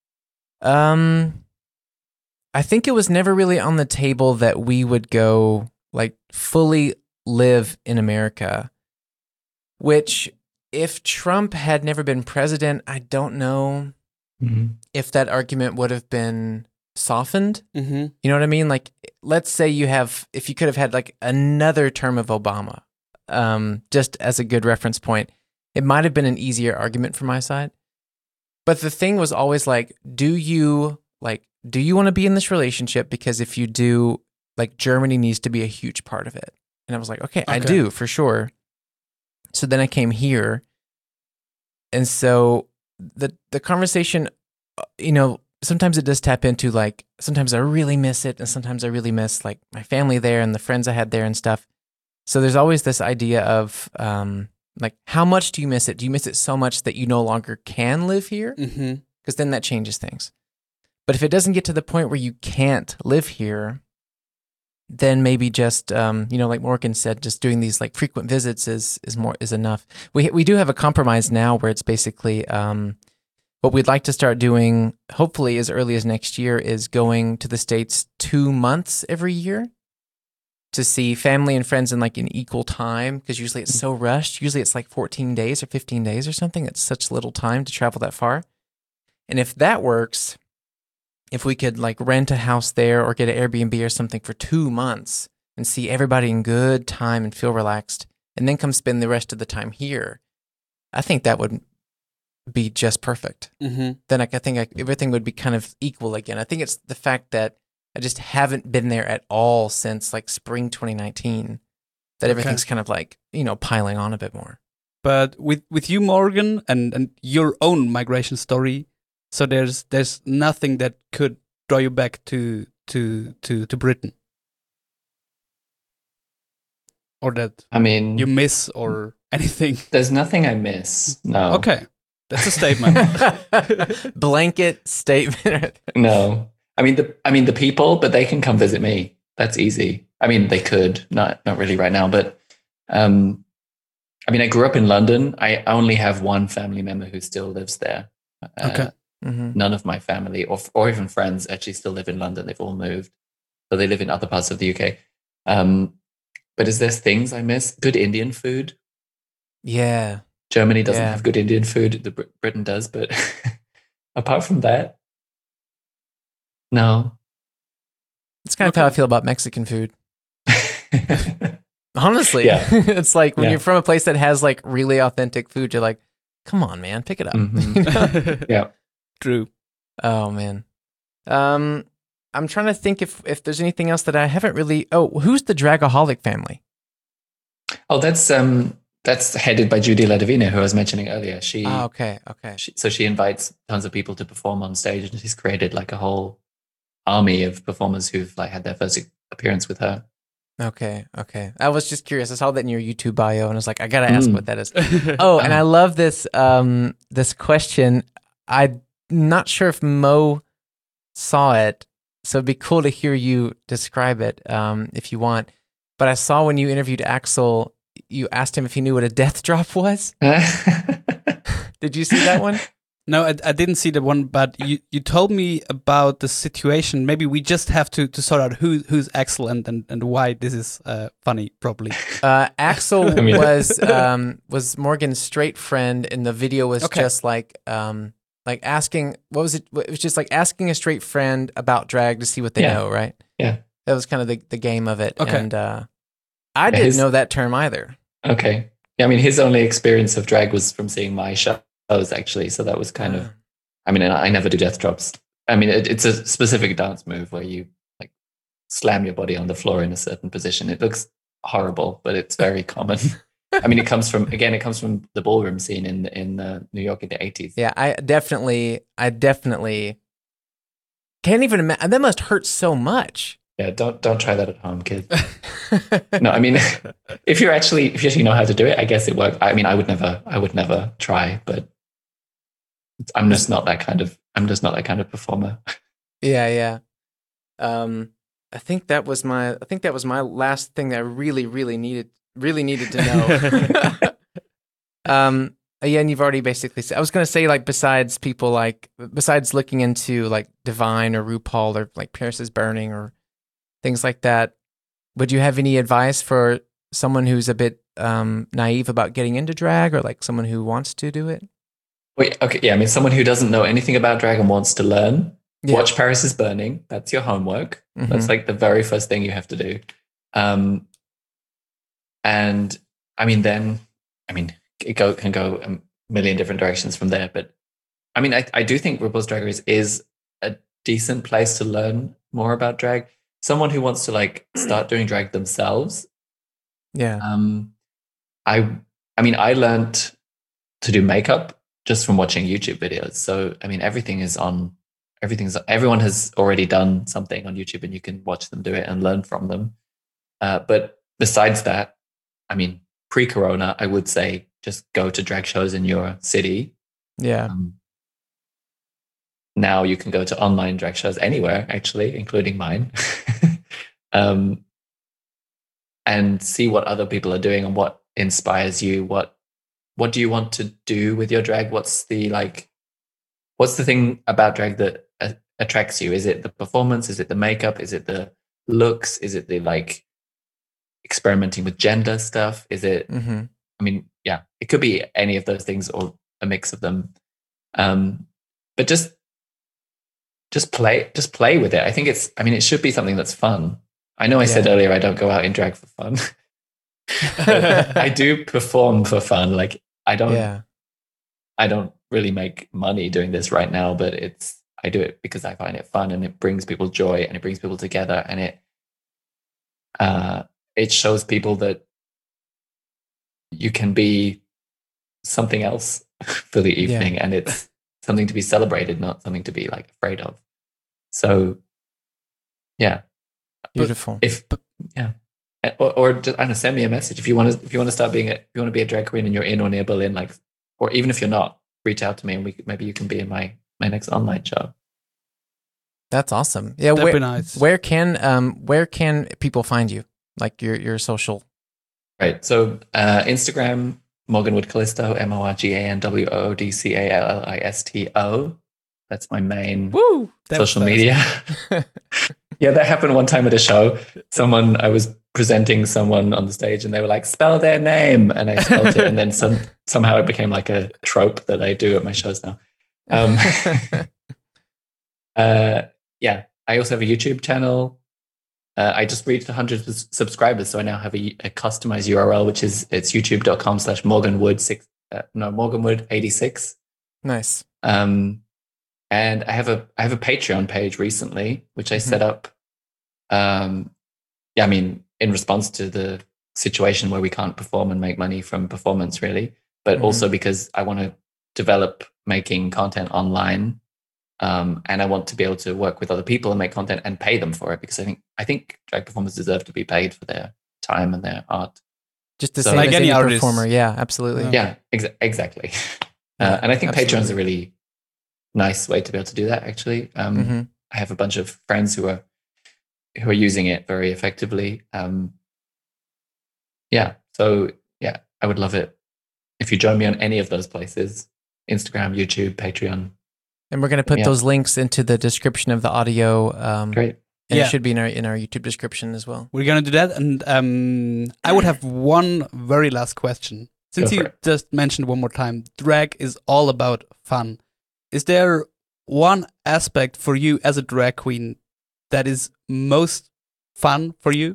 I think it was never really on the table that we would go like fully live in America, which if Trump had never been president, I don't know if that argument would have been softened. You know what I mean? Like, let's say if you could have had like another term of Obama, just as a good reference point, it might have been an easier argument from my side. But the thing was always like, do you want to be in this relationship? Because if you do, like, Germany needs to be a huge part of it. And I was like, okay, I do for sure. So then I came here. And so the conversation, sometimes it does tap into like, sometimes I really miss it. And sometimes I really miss like my family there and the friends I had there and stuff. So there's always this idea of like, how much do you miss it? Do you miss it so much that you no longer can live here? Because then that changes things. But if it doesn't get to the point where you can't live here, then maybe just, like Morgan said, just doing these like frequent visits is enough. We do have a compromise now where it's basically what we'd like to start doing, hopefully as early as next year, is going to the States 2 months every year to see family and friends in like an equal time, because usually it's so rushed. Usually it's like 14 days or 15 days or something. It's such little time to travel that far. And if that works, if we could like rent a house there or get an Airbnb or something for 2 months and see everybody in good time and feel relaxed, and then come spend the rest of the time here, I think that would be just perfect. Then I think everything would be kind of equal again. I think it's the fact that I just haven't been there at all since like spring 2019 that everything's kind of like, piling on a bit more. But with you, Morgan, and your own migration story, so there's nothing that could draw you back to Britain, or that you miss or anything. There's nothing I miss. No. Okay, that's a statement. Blanket statement. No. I mean the people, but they can come visit me. That's easy. I mean, they could, not really right now, but I mean, I grew up in London. I only have one family member who still lives there. Okay. None of my family or even friends actually still live in London. They've all moved. So they live in other parts of the UK. But is there things I miss? Good Indian food. Yeah. Germany doesn't have good Indian food. Britain does, but apart from that, no. It's kind of how I feel about Mexican food. Honestly, it's like when you're from a place that has like really authentic food, you're like, come on, man, pick it up. Mm-hmm. Yeah. True. Oh, man. I'm trying to think if there's anything else that I haven't really... Oh, who's the Dragaholic family? Oh, that's headed by Judy Ledovina, who I was mentioning earlier. Okay. So she invites tons of people to perform on stage, and she's created like a whole army of performers who've like had their first appearance with her. Okay. I was just curious. I saw that in your YouTube bio, and I was like, I gotta ask what that is. Oh, and I love this this question. I'm not sure if Mo saw it, so it'd be cool to hear you describe it if you want. But I saw when you interviewed Axel, you asked him if he knew what a death drop was. Did you see that one? No, I didn't see the one, but you told me about the situation. Maybe we just have to sort out who's Axel and why this is funny, probably. Axel was Morgan's straight friend, and the video was just like asking, what was it? It was just like asking a straight friend about drag to see what they know, right? Yeah. That was kind of the game of it. Okay. And I didn't know that term either. Okay. Yeah, I mean, his only experience of drag was from seeing my shows, actually. So that was kind of, I mean, I never do death drops. I mean, it's a specific dance move where you like slam your body on the floor in a certain position. It looks horrible, but it's very common. I mean, it comes from the ballroom scene in New York in the 80s. Yeah, I definitely can't even imagine. That must hurt so much. Yeah, don't try that at home, kids. No, I mean, if you actually know how to do it, I guess it works. I mean, I would never try, but I'm just not that kind of performer. Yeah. I think that was my last thing that I really needed to know. Yeah, and you've already basically said. I was gonna say, like, besides looking into like Divine or RuPaul or like Paris is Burning or things like that, would you have any advice for someone who's a bit naive about getting into drag, or like someone who wants to do it? Wait, okay, yeah. I mean, someone who doesn't know anything about drag and wants to learn, watch Paris is Burning. That's your homework. Mm-hmm. That's like the very first thing you have to do. And I mean, then, I mean, it can go a million different directions from there. But I mean, I do think RuPaul's Drag Race is a decent place to learn more about drag. Someone who wants to like start doing drag themselves. Yeah. I mean, I learned to do makeup just from watching YouTube videos. So, I mean, everyone has already done something on YouTube, and you can watch them do it and learn from them. But besides that, I mean, pre-corona, I would say just go to drag shows in your city. Yeah. Now you can go to online drag shows anywhere, actually, including mine, and see what other people are doing and what inspires you. What do you want to do with your drag? What's the thing about drag that attracts you? Is it the performance? Is it the makeup? Is it the looks? Is it the like experimenting with gender stuff? Is it? Mm-hmm. I mean, yeah, it could be any of those things or a mix of them. But just play with it. I think it should be something that's fun. I know I said earlier I don't go out in drag for fun. I do perform for fun. Like I don't really make money doing this right now, but I do it because I find it fun, and it brings people joy, and it brings people together, and it shows people that you can be something else for the evening, and it's something to be celebrated, not something to be like afraid of. So, yeah, beautiful. Or just, I don't know, send me a message if you want to be a drag queen and you're in or near Berlin, like, or even if you're not, reach out to me and maybe you can be in my next online show. That's awesome. Yeah, that'd be nice. Where can people find you? Like your social. Right. So Instagram, Morgan Wood Callisto, MorganWoodCallisto. That's my main social media. Yeah, that happened one time at a show. I was presenting someone on the stage and they were like, spell their name. And I spelled it. And then somehow it became like a trope that I do at my shows now. Yeah, I also have a YouTube channel. I just reached 100 subscribers. So I now have a customized URL, which is it's youtube.com/MorganWood86. Nice. And I have a Patreon page recently, which I set up. I mean, in response to the situation where we can't perform and make money from performance, really, but also because I want to develop making content online, and I want to be able to work with other people and make content and pay them for it, because I think drag performers deserve to be paid for their time and their art. Just the same like as any performer, yeah, absolutely. Yeah, exactly. And I think Patreon's a really nice way to be able to do that, actually. I have a bunch of friends who are using it very effectively. I would love it if you join me on any of those places: Instagram, YouTube, Patreon. And we're going to put those links into the description of the audio. Great. And it should be in our YouTube description as well. We're going to do that. And I would have one very last question. Since you just mentioned one more time, drag is all about fun. Is there one aspect for you as a drag queen that is most fun for you?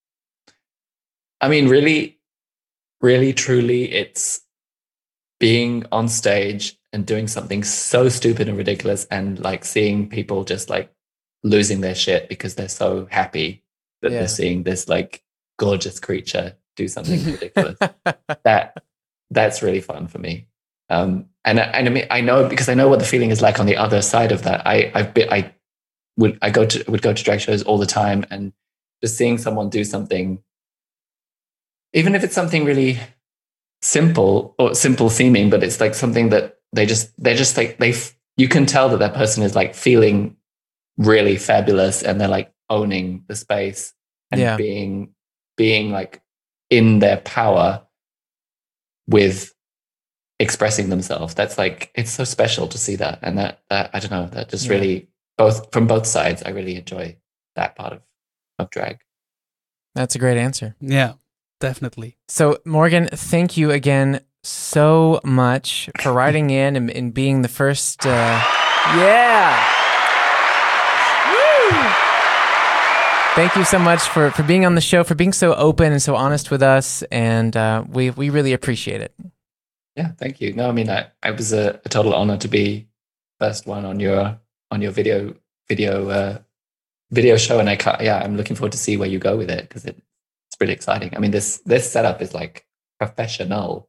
I mean, really, really, truly, it's being on stage and doing something so stupid and ridiculous, and like seeing people just like losing their shit because they're so happy that they're seeing this like gorgeous creature do something ridiculous. That's really fun for me. And I mean, I know, because I know what the feeling is like on the other side of that. I would go to drag shows all the time, and just seeing someone do something, even if it's something really simple or simple seeming, but it's like something that they're just like, you can tell that person is like feeling really fabulous, and they're like owning the space and being like in their power with expressing themselves. That's like, it's so special to see that. And that I don't know, that just really, from both sides, I really enjoy that part of drag. That's a great answer. Yeah, definitely. So Morgan, thank you again so much for writing in and being the first. Thank you so much for being on the show, for being so open and so honest with us, and we really appreciate it. Yeah, thank you. No, I mean, it was a total honor to be first one on your video show, and I'm looking forward to see where you go with it, because it's pretty exciting. I mean, this setup is like professional.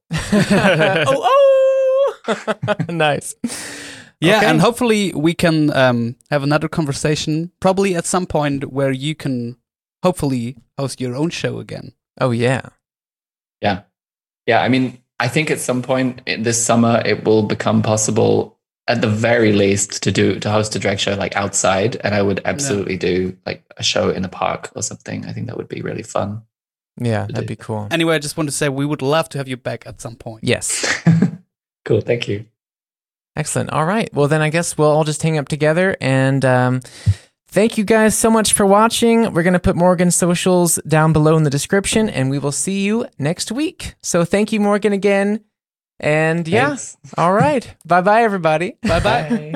Nice. Yeah, and hopefully we can have another conversation, probably at some point where you can hopefully host your own show again. Oh, yeah. Yeah. I mean, I think at some point this summer it will become possible, at the very least, to host a drag show like outside, and I would absolutely do like a show in a park or something. I think that would be really fun. Yeah, that'd be cool. Anyway, I just want to say we would love to have you back at some point. Yes. Cool, thank you. Excellent. All right. Well, then I guess we'll all just hang up together. And thank you guys so much for watching. We're going to put Morgan's socials down below in the description, and we will see you next week. So thank you, Morgan, again. And Thanks. All right. Bye-bye, everybody. Bye-bye.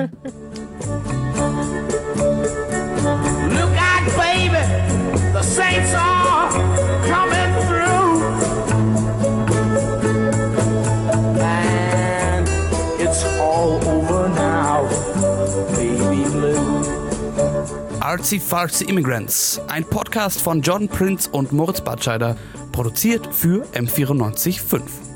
Look out, baby. The saints are coming through. And it's all over now, baby blue. Artsy Fartsy Immigrants, ein Podcast von Jordan Prince und Moritz Batscheider, produziert für M94.5.